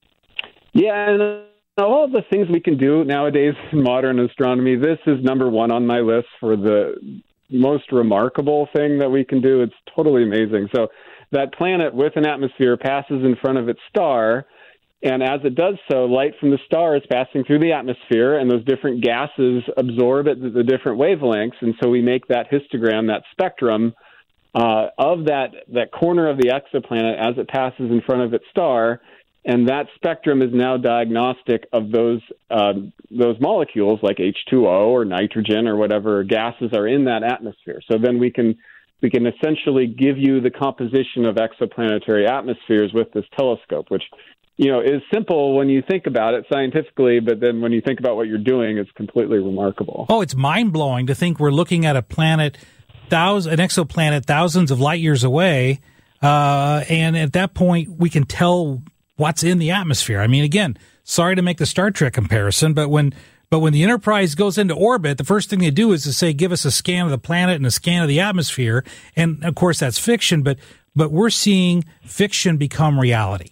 Yeah, and all the things we can do nowadays in modern astronomy, this is number one on my list for the most remarkable thing that we can do. It's totally amazing. So that planet with an atmosphere passes in front of its star, and as it does so, light from the star is passing through the atmosphere, and those different gases absorb at the different wavelengths, and so we make that histogram, that spectrum, uh, of that, that corner of the exoplanet as it passes in front of its star. And that spectrum is now diagnostic of those uh, those molecules like H two O or nitrogen or whatever gases are in that atmosphere. So then we can we can essentially give you the composition of exoplanetary atmospheres with this telescope, which, you know, is simple when you think about it scientifically, but then when you think about what you're doing, it's completely remarkable. Oh, it's mind-blowing to think we're looking at a planet, thousands, an exoplanet thousands of light years away, uh, and at that point we can tell what's in the atmosphere. I mean, again, sorry to make the Star Trek comparison, but when but when the Enterprise goes into orbit, the first thing they do is to say, give us a scan of the planet and a scan of the atmosphere. And of course, that's fiction, but but we're seeing fiction become reality.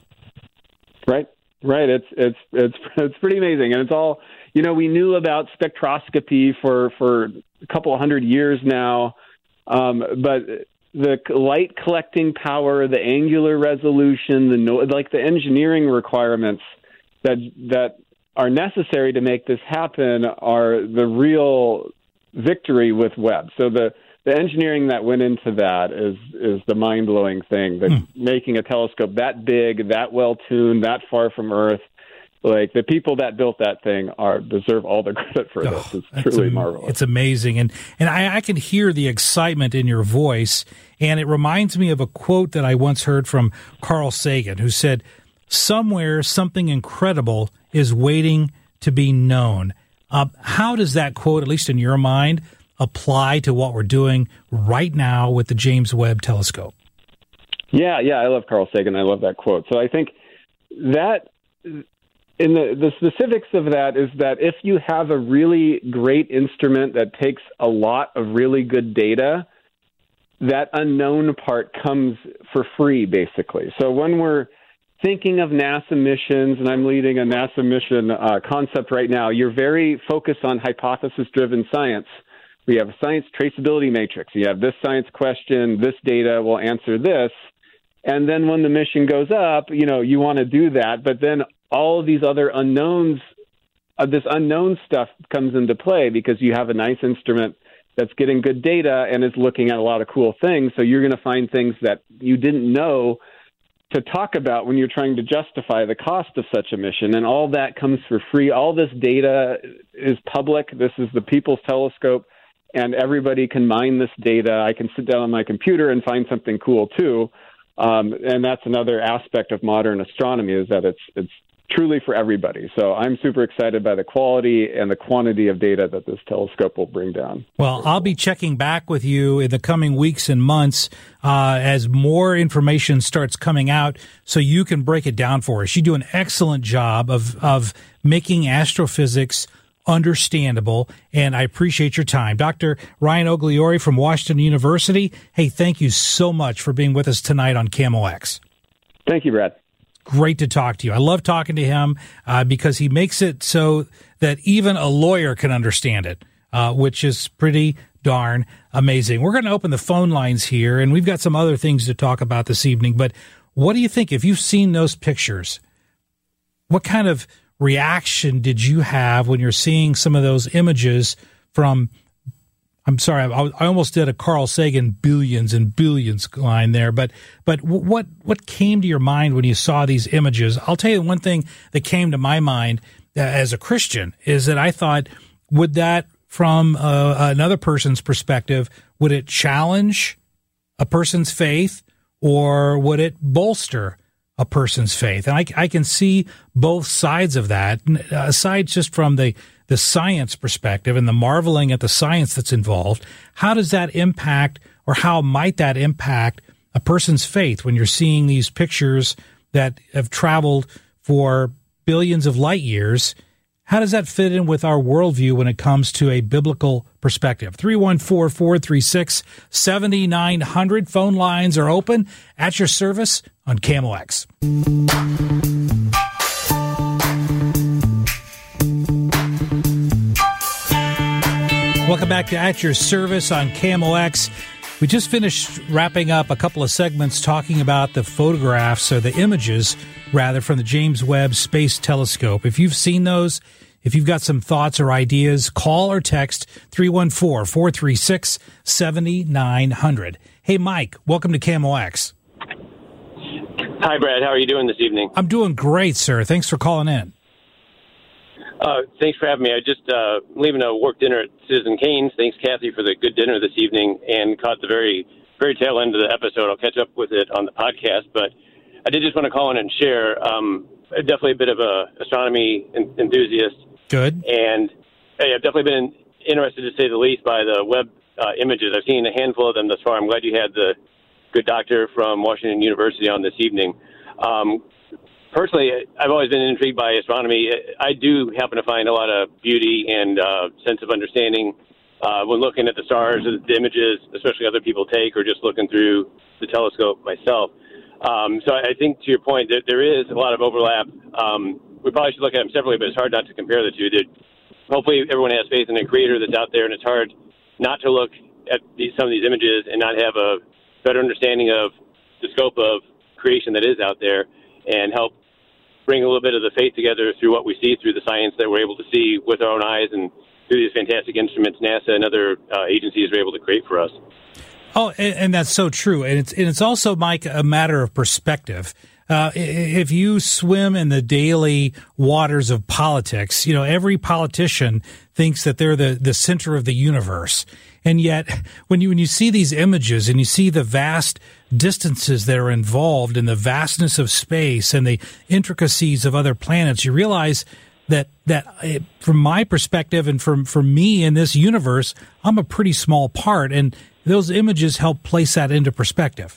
Right, right. It's it's it's it's pretty amazing, and it's all, you know, we knew about spectroscopy for for a couple of hundred years now, um, but the light collecting power, the angular resolution, the no, like the engineering requirements that that are necessary to make this happen are the real victory with Webb. So the, the engineering that went into that is is the mind-blowing thing. That mm. making a telescope that big, that well-tuned, that far from Earth, like the people that built that thing are deserve all the credit for oh, this. It's truly am- marvelous. It's amazing. And and I, I can hear the excitement in your voice. And it reminds me of a quote that I once heard from Carl Sagan, who said, somewhere something incredible is waiting to be known. Uh, how does that quote, at least in your mind, apply to what we're doing right now with the James Webb Telescope? Yeah, yeah, I love Carl Sagan. I love that quote. So I think that in the, the specifics of that is that if you have a really great instrument that takes a lot of really good data, that unknown part comes for free, basically. So when we're thinking of NASA missions, and I'm leading a NASA mission uh, concept right now, you're very focused on hypothesis-driven science. We have a science traceability matrix. You have this science question, this data will answer this. And then when the mission goes up, you know, you want to do that, but then all of these other unknowns, uh, this unknown stuff comes into play because you have a nice instrument that's getting good data and is looking at a lot of cool things. So you're going to find things that you didn't know to talk about when you're trying to justify the cost of such a mission. And all that comes for free. All this data is public. This is the People's Telescope, and everybody can mine this data. I can sit down on my computer and find something cool too. Um, and that's another aspect of modern astronomy, is that it's it's truly for everybody. So I'm super excited by the quality and the quantity of data that this telescope will bring down. Well, I'll be checking back with you in the coming weeks and months uh, as more information starts coming out so you can break it down for us. You do an excellent job of, of making astrophysics understandable, and I appreciate your time. Doctor Ryan Ogliore from Washington University, hey, thank you so much for being with us tonight on C A M O X. Thank you, Brad. Great to talk to you. I love talking to him uh, because he makes it so that even a lawyer can understand it, uh, which is pretty darn amazing. We're going to open the phone lines here, and we've got some other things to talk about this evening. But what do you think? If you've seen those pictures, what kind of reaction did you have when you're seeing some of those images from, I'm sorry, I, I almost did a Carl Sagan billions and billions line there, but but what what came to your mind when you saw these images? I'll tell you one thing that came to my mind uh, as a Christian is that I thought, would that, from uh, another person's perspective, would it challenge a person's faith or would it bolster a person's faith? And I, I can see both sides of that, aside just from the the science perspective and the marveling at the science that's involved. How does that impact, or how might that impact a person's faith when you're seeing these pictures that have traveled for billions of light years? How does that fit in with our worldview when it comes to a biblical perspective? three one four, four three six, seven nine zero zero. Phone lines are open at your service on K M O X. Welcome back to At Your Service on K M O X. We just finished wrapping up a couple of segments talking about the photographs, or the images, rather, from the James Webb Space Telescope. If you've seen those, if you've got some thoughts or ideas, call or text three one four, four three six, seven nine zero zero. Hey, Mike, welcome to K M O X. Hi, Brad. How are you doing this evening? I'm doing great, sir. Thanks for calling in. Uh, thanks for having me. I just uh, leaving a work dinner at Citizen Kane's. Thanks, Kathy, for the good dinner this evening, and caught the very, very tail end of the episode. I'll catch up with it on the podcast, but I did just want to call in and share. Um, definitely a bit of a astronomy enthusiast. Good. And hey, I've definitely been interested, to say the least, by the Webb uh, images. I've seen a handful of them thus far. I'm glad you had the good doctor from Washington University on this evening. Um, Personally, I've always been intrigued by astronomy. I do happen to find a lot of beauty and uh, sense of understanding uh, when looking at the stars, the images, especially other people take, or just looking through the telescope myself. Um, so I think, to your point, that there is a lot of overlap. Um, we probably should look at them separately, but it's hard not to compare the two. That hopefully everyone has faith in a creator that's out there, and it's hard not to look at these, some of these images and not have a better understanding of the scope of creation that is out there, and help bring a little bit of the faith together through what we see, through the science that we're able to see with our own eyes, and through these fantastic instruments NASA and other uh, agencies are able to create for us. Oh, and, and that's so true. And it's and it's also, Mike, a matter of perspective. Uh, if you swim in the daily waters of politics, you know, every politician thinks that they're the, the center of the universe. And yet, when you when you see these images and you see the vast distances that are involved in the vastness of space and the intricacies of other planets, you realize that that it, from my perspective and from for me in this universe, I'm a pretty small part, and those images help place that into perspective.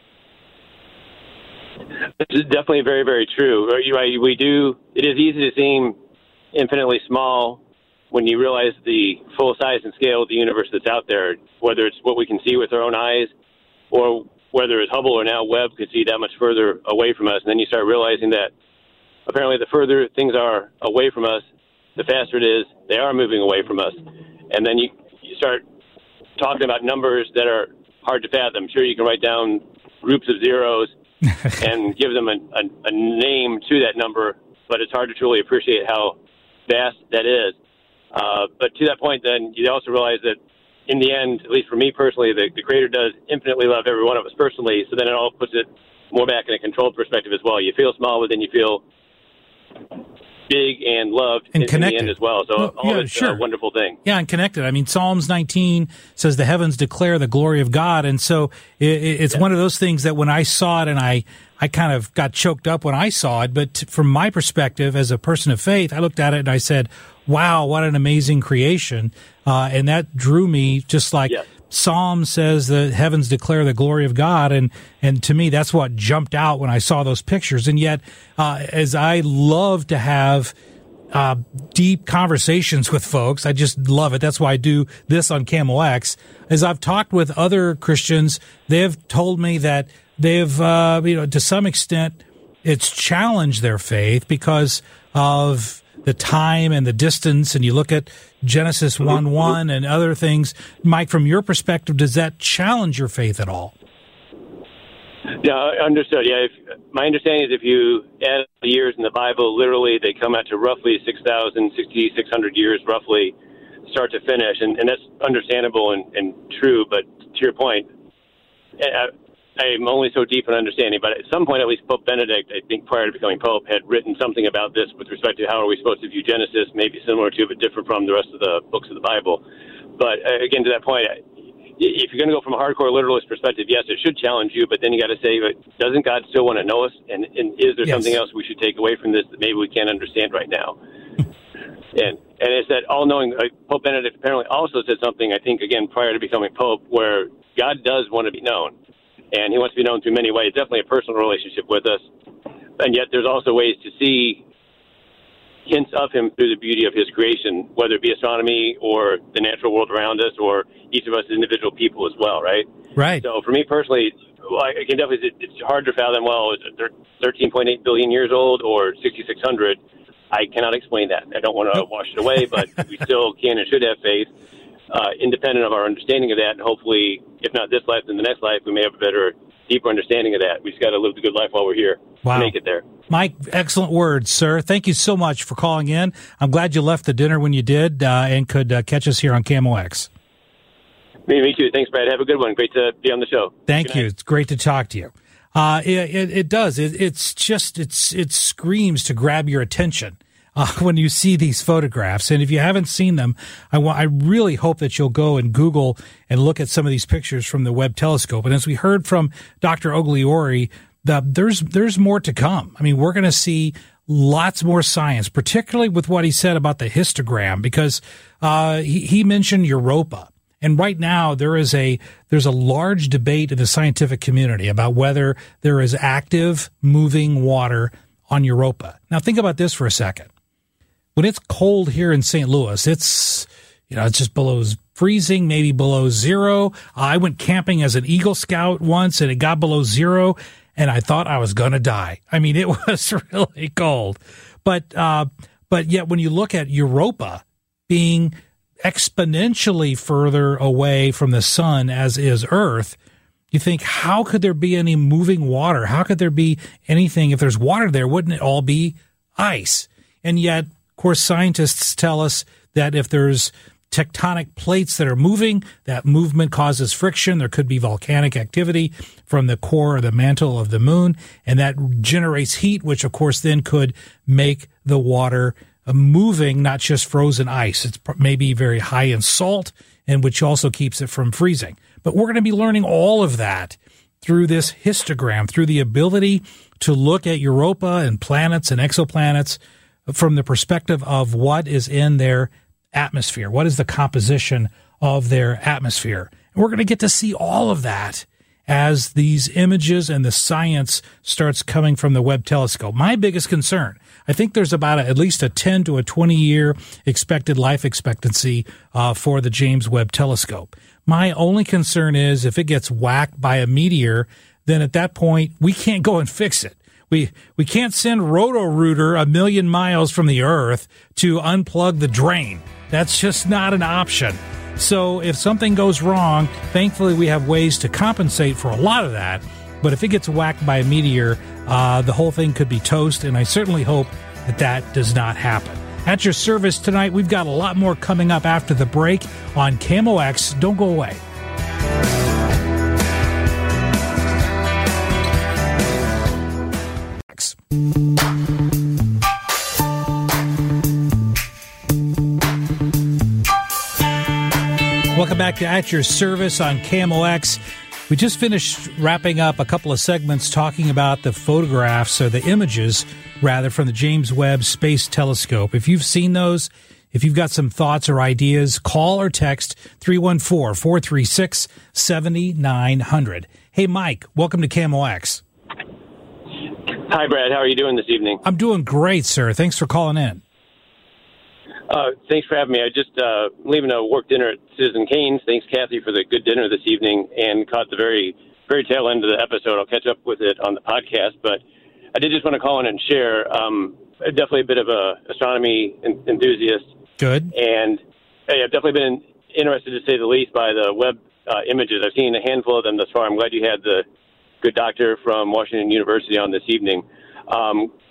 This is definitely very, very true. We do. It is easy to seem infinitely small when you realize the full size and scale of the universe that's out there, whether it's what we can see with our own eyes, or whether it's Hubble or now Webb could see that much further away from us. And then you start realizing that apparently the further things are away from us, the faster it is they are moving away from us. And then you, you start talking about numbers that are hard to fathom. Sure, you can write down groups of zeros and give them a, a, a name to that number, but it's hard to truly appreciate how vast that is. Uh, but to that point, then, you also realize that in the end, at least for me personally, the, the Creator does infinitely love every one of us personally, so then it all puts it more back in a controlled perspective as well. You feel small, but then you feel big and loved and in, connected in the end as well. So well, all yeah, of it's sure. a wonderful thing. Yeah, and connected. I mean, Psalms nineteen says the heavens declare the glory of God. And so it, it's yeah. one of those things that when I saw it, and I, I kind of got choked up when I saw it, but from my perspective as a person of faith, I looked at it and I said, wow, what an amazing creation. Uh, and that drew me, just like yes. Psalm says the heavens declare the glory of God. And, and to me, that's what jumped out when I saw those pictures. And yet, uh, as I love to have uh, deep conversations with folks, I just love it. That's why I do this on K M O X. As I've talked with other Christians, they've told me that they've, uh, you know, to some extent, it's challenged their faith because of the time and the distance, and you look at Genesis one one and other things. Mike, from your perspective, does that challenge your faith at all? Yeah, understood. Yeah, if, my understanding is if you add the years in the Bible, literally they come out to roughly six thousand, sixty-six hundred years, roughly. start to finish, and, and that's understandable and, and true. But to your point, I, I'm only so deep in understanding. But at some point, at least Pope Benedict, I think prior to becoming Pope, had written something about this with respect to how are we supposed to view Genesis, maybe similar to, but different from the rest of the books of the Bible. But uh, again, to that point, if you're going to go from a hardcore literalist perspective, yes, it should challenge you. But then you got to say, but doesn't God still want to know us? And, and is there yes. something else we should take away from this that maybe we can't understand right now? and and it's that all-knowing. Uh, Pope Benedict apparently also said something, I think, again, prior to becoming Pope, where God does want to be known. And he wants to be known through many ways, definitely a personal relationship with us. And yet there's also ways to see hints of him through the beauty of his creation, whether it be astronomy or the natural world around us or each of us as individual people as well, right? Right. So for me personally, well, I can definitely, it's hard to fathom, well, is it thirteen point eight billion years old or sixty-six hundred? I cannot explain that. I don't want to wash it away, but we still can and should have faith, uh, independent of our understanding of that. And hopefully, if not this life, then the next life, we may have a better, deeper understanding of that. We just got to live the good life while we're here. Wow. To make it there. Mike, excellent words, sir. Thank you so much for calling in. I'm glad you left the dinner when you did uh, and could uh, catch us here on K M O X. Me, me too. Thanks, Brad. Have a good one. Great to be on the show. Thank you. It's great to talk to you. Uh, it, it, it does. It, it's just, it's, it screams to grab your attention uh, when you see these photographs. And if you haven't seen them, I want, I really hope that you'll go and Google and look at some of these pictures from the Webb telescope. And as we heard from Doctor Ogliori, the, there's, there's more to come. I mean, we're going to see lots more science, particularly with what he said about the histogram, because, uh, he, he mentioned Europa. And right now there is a, there's a large debate in the scientific community about whether there is active moving water on Europa. Now think about this for a second. When it's cold here in Saint Louis, it's, you know, it's just below freezing, maybe below zero. I went camping as an Eagle Scout once and it got below zero and I thought I was going to die. I mean, it was really cold. But, uh, but yet when you look at Europa being exponentially further away from the sun as is Earth, you think, how could there be any moving water? How could there be anything? If there's water there, wouldn't it all be ice? And yet, of course, scientists tell us that if there's tectonic plates that are moving, that movement causes friction. There could be volcanic activity from the core or the mantle of the moon, and that generates heat, which, of course, then could make the water moving, not just frozen ice. It's maybe very high in salt, and which also keeps it from freezing. But we're going to be learning all of that through this histogram, through the ability to look at Europa and planets and exoplanets from the perspective of what is in their atmosphere. What is the composition of their atmosphere? And we're going to get to see all of that as these images and the science starts coming from the Webb telescope. My biggest concern, I think there's about a, at least a ten to a twenty year expected life expectancy uh, for the James Webb telescope. My only concern is if it gets whacked by a meteor, then at that point we can't go and fix it. We we can't send Roto-Rooter a million miles from the Earth to unplug the drain. That's just not an option. So if something goes wrong, thankfully we have ways to compensate for a lot of that. But if it gets whacked by a meteor, uh, the whole thing could be toast, and I certainly hope that that does not happen. At your service tonight, we've got a lot more coming up after the break on K M O X. Don't go away. Welcome back to At Your Service on K M O X. We just finished wrapping up a couple of segments talking about the photographs, or the images, rather, from the James Webb Space Telescope. If you've seen those, if you've got some thoughts or ideas, call or text three one four, four three six, seven nine zero zero. Hey, Mike, welcome to K M O X. Hi, Brad. How are you doing this evening? I'm doing great, sir. Thanks for calling in. Uh, thanks for having me. I just uh, leaving a work dinner at Citizen Kane's. Thanks, Kathy, for the good dinner this evening, and caught the very, very tail end of the episode. I'll catch up with it on the podcast, but I did just want to call in and share. Um, definitely a bit of a astronomy enthusiast. Good. And hey, I've definitely been interested, to say the least, by the Webb uh, images. I've seen a handful of them thus far. I'm glad you had the good doctor from Washington University on this evening. Um,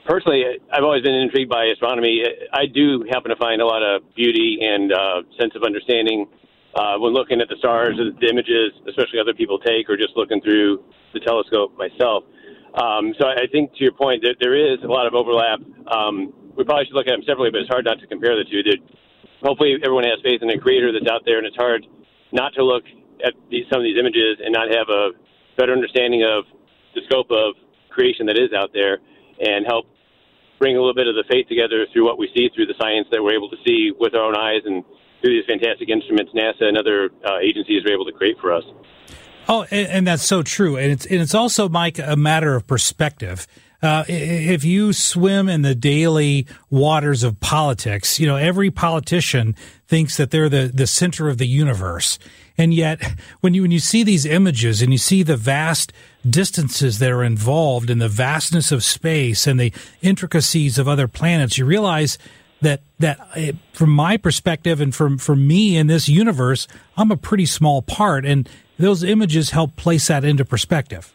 personally, I've always been intrigued by astronomy. I do happen to find a lot of beauty and uh, sense of understanding uh, when looking at the stars and the images, especially other people take, or just looking through the telescope myself. Um, so I think, to your point, that there is a lot of overlap. Um, we probably should look at them separately, but it's hard not to compare the two. That hopefully everyone has faith in a creator that's out there, and it's hard not to look at these, some of these images and not have a better understanding of the scope of creation that is out there, and help bring a little bit of the faith together through what we see, through the science that we're able to see with our own eyes, and through these fantastic instruments NASA and other uh, agencies are able to create for us. Oh, and, and that's so true. And it's, and it's also, Mike, a matter of perspective. Uh, if you swim in the daily waters of politics, you know, every politician thinks that they're the, the center of the universe. And yet, when you when you see these images and you see the vast distances that are involved in the vastness of space and the intricacies of other planets, you realize that that it, from my perspective and from for me in this universe, I'm a pretty small part, and those images help place that into perspective.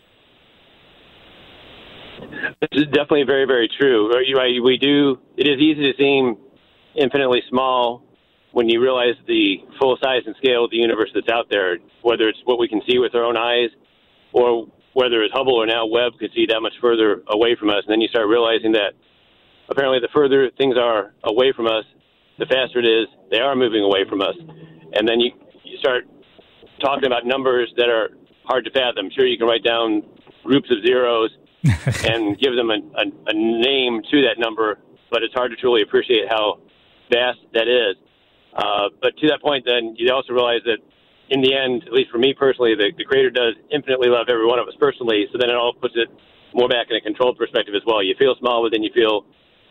This is definitely very, very true. You're right. We do. It is easy to seem infinitely small when you realize the full size and scale of the universe that's out there, whether it's what we can see with our own eyes, or whether it's Hubble or now Webb could see that much further away from us. And then you start realizing that apparently the further things are away from us, the faster it is they are moving away from us. And then you, you start talking about numbers that are hard to fathom. Sure, you can write down groups of zeros and give them a, a, a name to that number, but it's hard to truly appreciate how vast that is. Uh, but to that point, then, you also realize that in the end, at least for me personally, the, the Creator does infinitely love every one of us personally, so then it all puts it more back in a controlled perspective as well. You feel small, but then you feel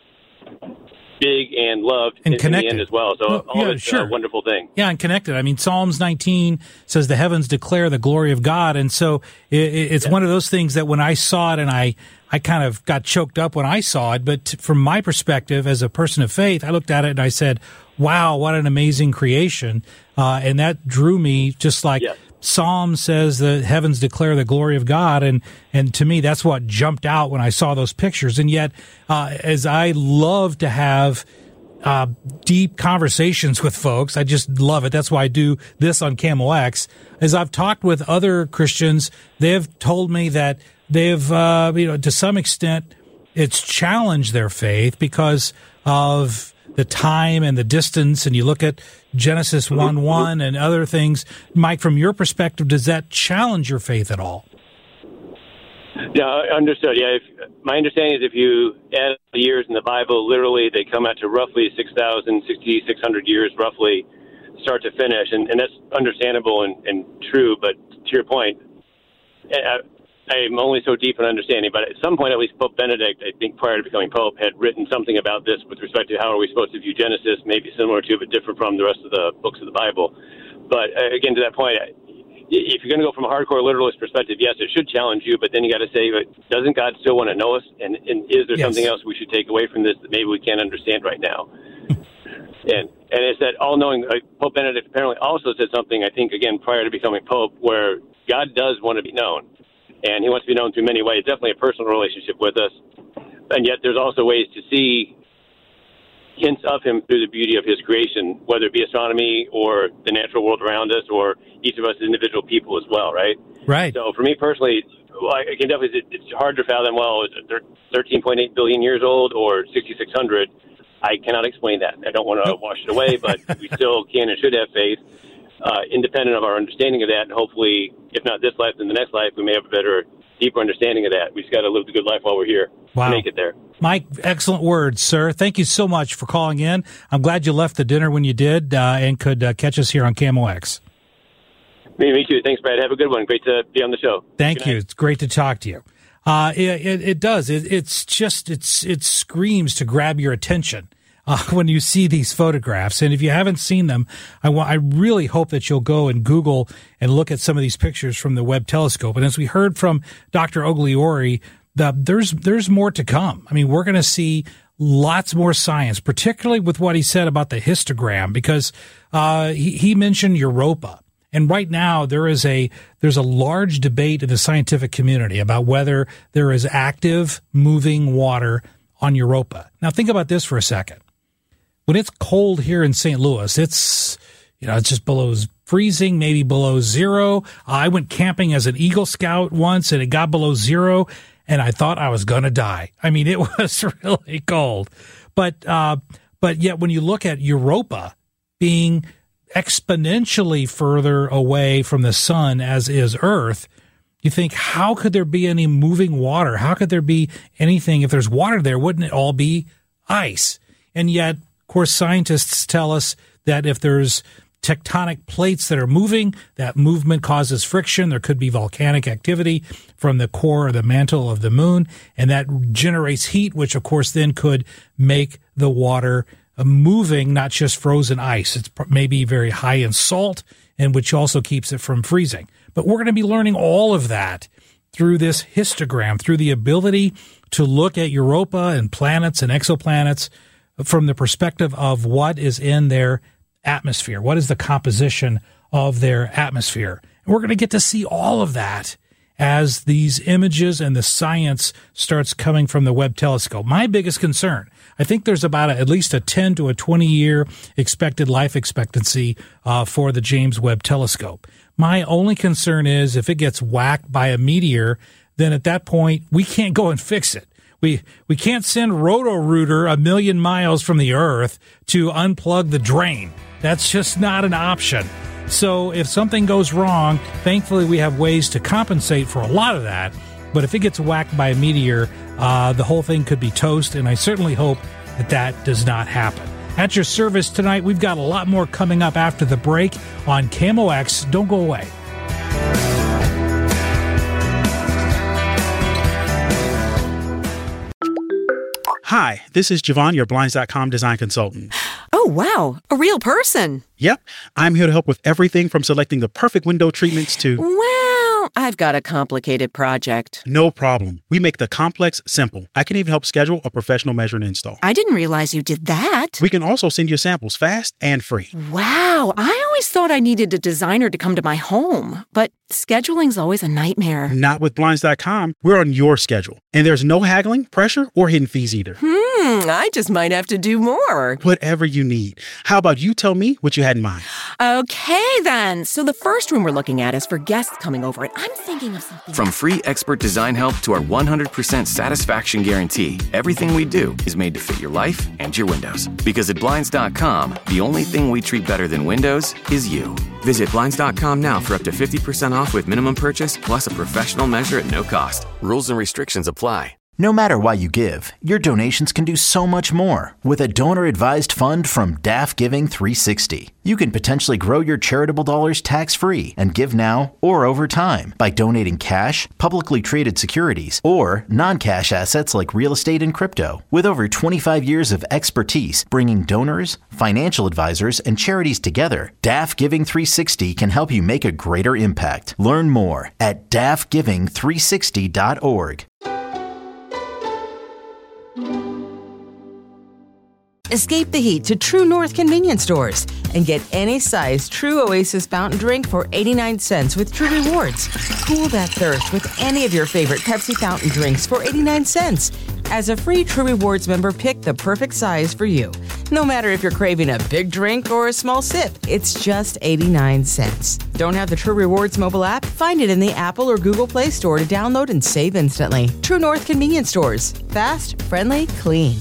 big and loved and in, connected in the end as well. So well, all yeah, of it's sure. a wonderful thing. Yeah, and connected. I mean, Psalms nineteen says the heavens declare the glory of God. And so it, it's yeah. one of those things that when I saw it, and I, I kind of got choked up when I saw it, but t- from my perspective as a person of faith, I looked at it and I said, wow, what an amazing creation. Uh, and that drew me, just like yeah. Psalm says the heavens declare the glory of God. And, and to me, that's what jumped out when I saw those pictures. And yet, uh, as I love to have uh, deep conversations with folks, I just love it. That's why I do this on K M O X. As I've talked with other Christians, they've told me that they've, uh, you know, to some extent, it's challenged their faith because of the time and the distance, and you look at Genesis one one and other things. Mike, from your perspective, does that challenge your faith at all? Yeah, understood. Yeah, if, my understanding is if you add the years in the Bible, literally they come out to roughly six thousand, sixty-six hundred years, roughly, start to finish, and, and that's understandable and, and true, but to your point, I, I'm only so deep in understanding, but at some point, at least Pope Benedict, I think prior to becoming Pope, had written something about this with respect to how are we supposed to view Genesis, maybe similar to, but different from the rest of the books of the Bible. But uh, again, to that point, if you're going to go from a hardcore literalist perspective, yes, it should challenge you, but then you got to say, but doesn't God still want to know us? And, and is there yes. something else we should take away from this that maybe we can't understand right now? and and it's that all-knowing, uh, Pope Benedict apparently also said something, I think, again, prior to becoming Pope, where God does want to be known. And he wants to be known through many ways, definitely a personal relationship with us. And yet there's also ways to see hints of him through the beauty of his creation, whether it be astronomy or the natural world around us or each of us as individual people as well, right? Right. So for me personally, well, I can definitely, it's hard to fathom, well, is it thirteen point eight billion years old or sixty-six hundred? I cannot explain that. I don't want to wash it away, but we still can and should have faith. Uh, independent of our understanding of that, and hopefully, if not this life, then the next life, we may have a better, deeper understanding of that. We just got to live the good life while we're here wow. to make it there. Mike, excellent words, sir. Thank you so much for calling in. I'm glad you left the dinner when you did uh, and could uh, catch us here on K M O X. Me, me too. Thanks, Brad. Have a good one. Great to be on the show. Thank you. It's great to talk to you. Uh, it, it, it does. It, it's just, it's, it screams to grab your attention. Uh, when you see these photographs. And if you haven't seen them, I, wa- I really hope that you'll go and Google and look at some of these pictures from the Webb telescope. And as we heard from Doctor Ogliori, the, there's there's more to come. I mean, we're going to see lots more science, particularly with what he said about the histogram, because uh, he, he mentioned Europa. And right now there is a there's a large debate in the scientific community about whether there is active moving water on Europa. Now think about this for a second. When it's cold here in Saint Louis, it's, you know, it's just below freezing, maybe below zero. I went camping as an Eagle Scout once and it got below zero and I thought I was going to die. I mean, it was really cold. But, uh, but yet when you look at Europa being exponentially further away from the sun as is Earth, you think, how could there be any moving water? How could there be anything? If there's water there, wouldn't it all be ice? And yet, of course, scientists tell us that if there's tectonic plates that are moving, that movement causes friction. There could be volcanic activity from the core or the mantle of the moon, and that generates heat, which, of course, then could make the water moving, not just frozen ice. It's maybe very high in salt, and which also keeps it from freezing. But we're going to be learning all of that through this histogram, through the ability to look at Europa and planets and exoplanets from the perspective of what is in their atmosphere. What is the composition of their atmosphere? And we're going to get to see all of that as these images and the science starts coming from the Webb telescope. My biggest concern, I think there's about a, at least a ten to a twenty year expected life expectancy uh, for the James Webb telescope. My only concern is if it gets whacked by a meteor, then at that point we can't go and fix it. We we can't send Roto-Rooter a million miles from the Earth to unplug the drain. That's just not an option. So if something goes wrong, thankfully we have ways to compensate for a lot of that. But if it gets whacked by a meteor, uh, the whole thing could be toast, and I certainly hope that that does not happen. At your service tonight, we've got a lot more coming up after the break on K M O X. Don't go away. Hi, this is Javon, your Blinds dot com design consultant. Oh, wow. A real person. Yep. I'm here to help with everything from selecting the perfect window treatments to... Well, I've got a complicated project. No problem. We make the complex simple. I can even help schedule a professional measure and install. I didn't realize you did that. We can also send you samples fast and free. Wow. I always thought I needed a designer to come to my home, but scheduling's always a nightmare. Not with Blinds dot com. We're on your schedule. And there's no haggling, pressure, or hidden fees either. Hmm, I just might have to do more. Whatever you need. How about you tell me what you had in mind? Okay, then. So the first room we're looking at is for guests coming over, and I'm thinking of something. From free expert design help to our one hundred percent satisfaction guarantee, everything we do is made to fit your life and your windows. Because at Blinds dot com, the only thing we treat better than windows is you. Visit Blinds dot com now for up to fifty percent off with minimum purchase plus a professional measure at no cost. Rules and restrictions apply. No matter why you give, your donations can do so much more. With a donor-advised fund from D A F Giving three sixty, you can potentially grow your charitable dollars tax-free and give now or over time by donating cash, publicly traded securities, or non-cash assets like real estate and crypto. With over twenty-five years of expertise bringing donors, financial advisors, and charities together, D A F Giving three sixty can help you make a greater impact. Learn more at D A F giving three sixty dot org. Escape the heat to True North convenience stores and get any size True Oasis fountain drink for eighty-nine cents with True Rewards. Cool that thirst with any of your favorite Pepsi fountain drinks for eighty-nine cents. As a free True Rewards member, pick the perfect size for you. No matter if you're craving a big drink or a small sip, it's just eighty-nine cents. Don't have the True Rewards mobile app? Find it in the Apple or Google Play Store to download and save instantly. True North convenience stores. Fast, friendly, clean.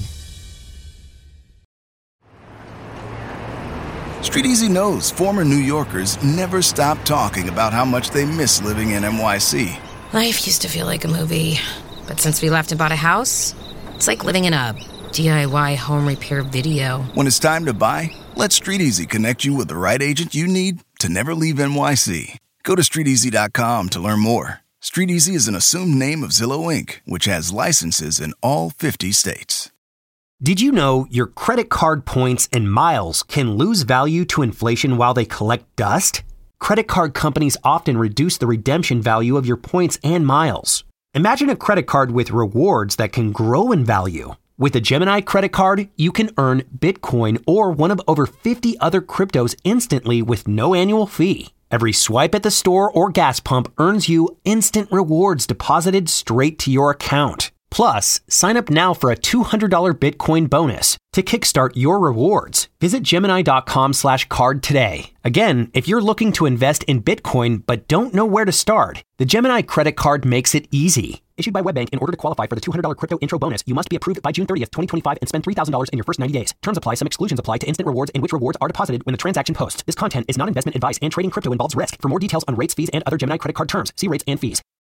StreetEasy knows former New Yorkers never stop talking about how much they miss living in N Y C. Life used to feel like a movie, but since we left and bought a house, it's like living in a D I Y home repair video. When it's time to buy, let StreetEasy connect you with the right agent you need to never leave N Y C. Go to street easy dot com to learn more. StreetEasy is an assumed name of Zillow Incorporated, which has licenses in all fifty states. Did you know your credit card points and miles can lose value to inflation while they collect dust? Credit card companies often reduce the redemption value of your points and miles. Imagine a credit card with rewards that can grow in value. With a Gemini credit card, you can earn Bitcoin or one of over fifty other cryptos instantly with no annual fee. Every swipe at the store or gas pump earns you instant rewards deposited straight to your account. Plus, sign up now for a two hundred dollars Bitcoin bonus to kickstart your rewards. Visit Gemini.com slash card today. Again, if you're looking to invest in Bitcoin but don't know where to start, the Gemini credit card makes it easy. Issued by WebBank, in order to qualify for the two hundred dollars crypto intro bonus, you must be approved by June thirtieth, twenty twenty-five and spend three thousand dollars in your first ninety days. Terms apply. Some exclusions apply to instant rewards in which rewards are deposited when the transaction posts. This content is not investment advice and trading crypto involves risk. For more details on rates, fees, and other Gemini credit card terms, see rates and fees.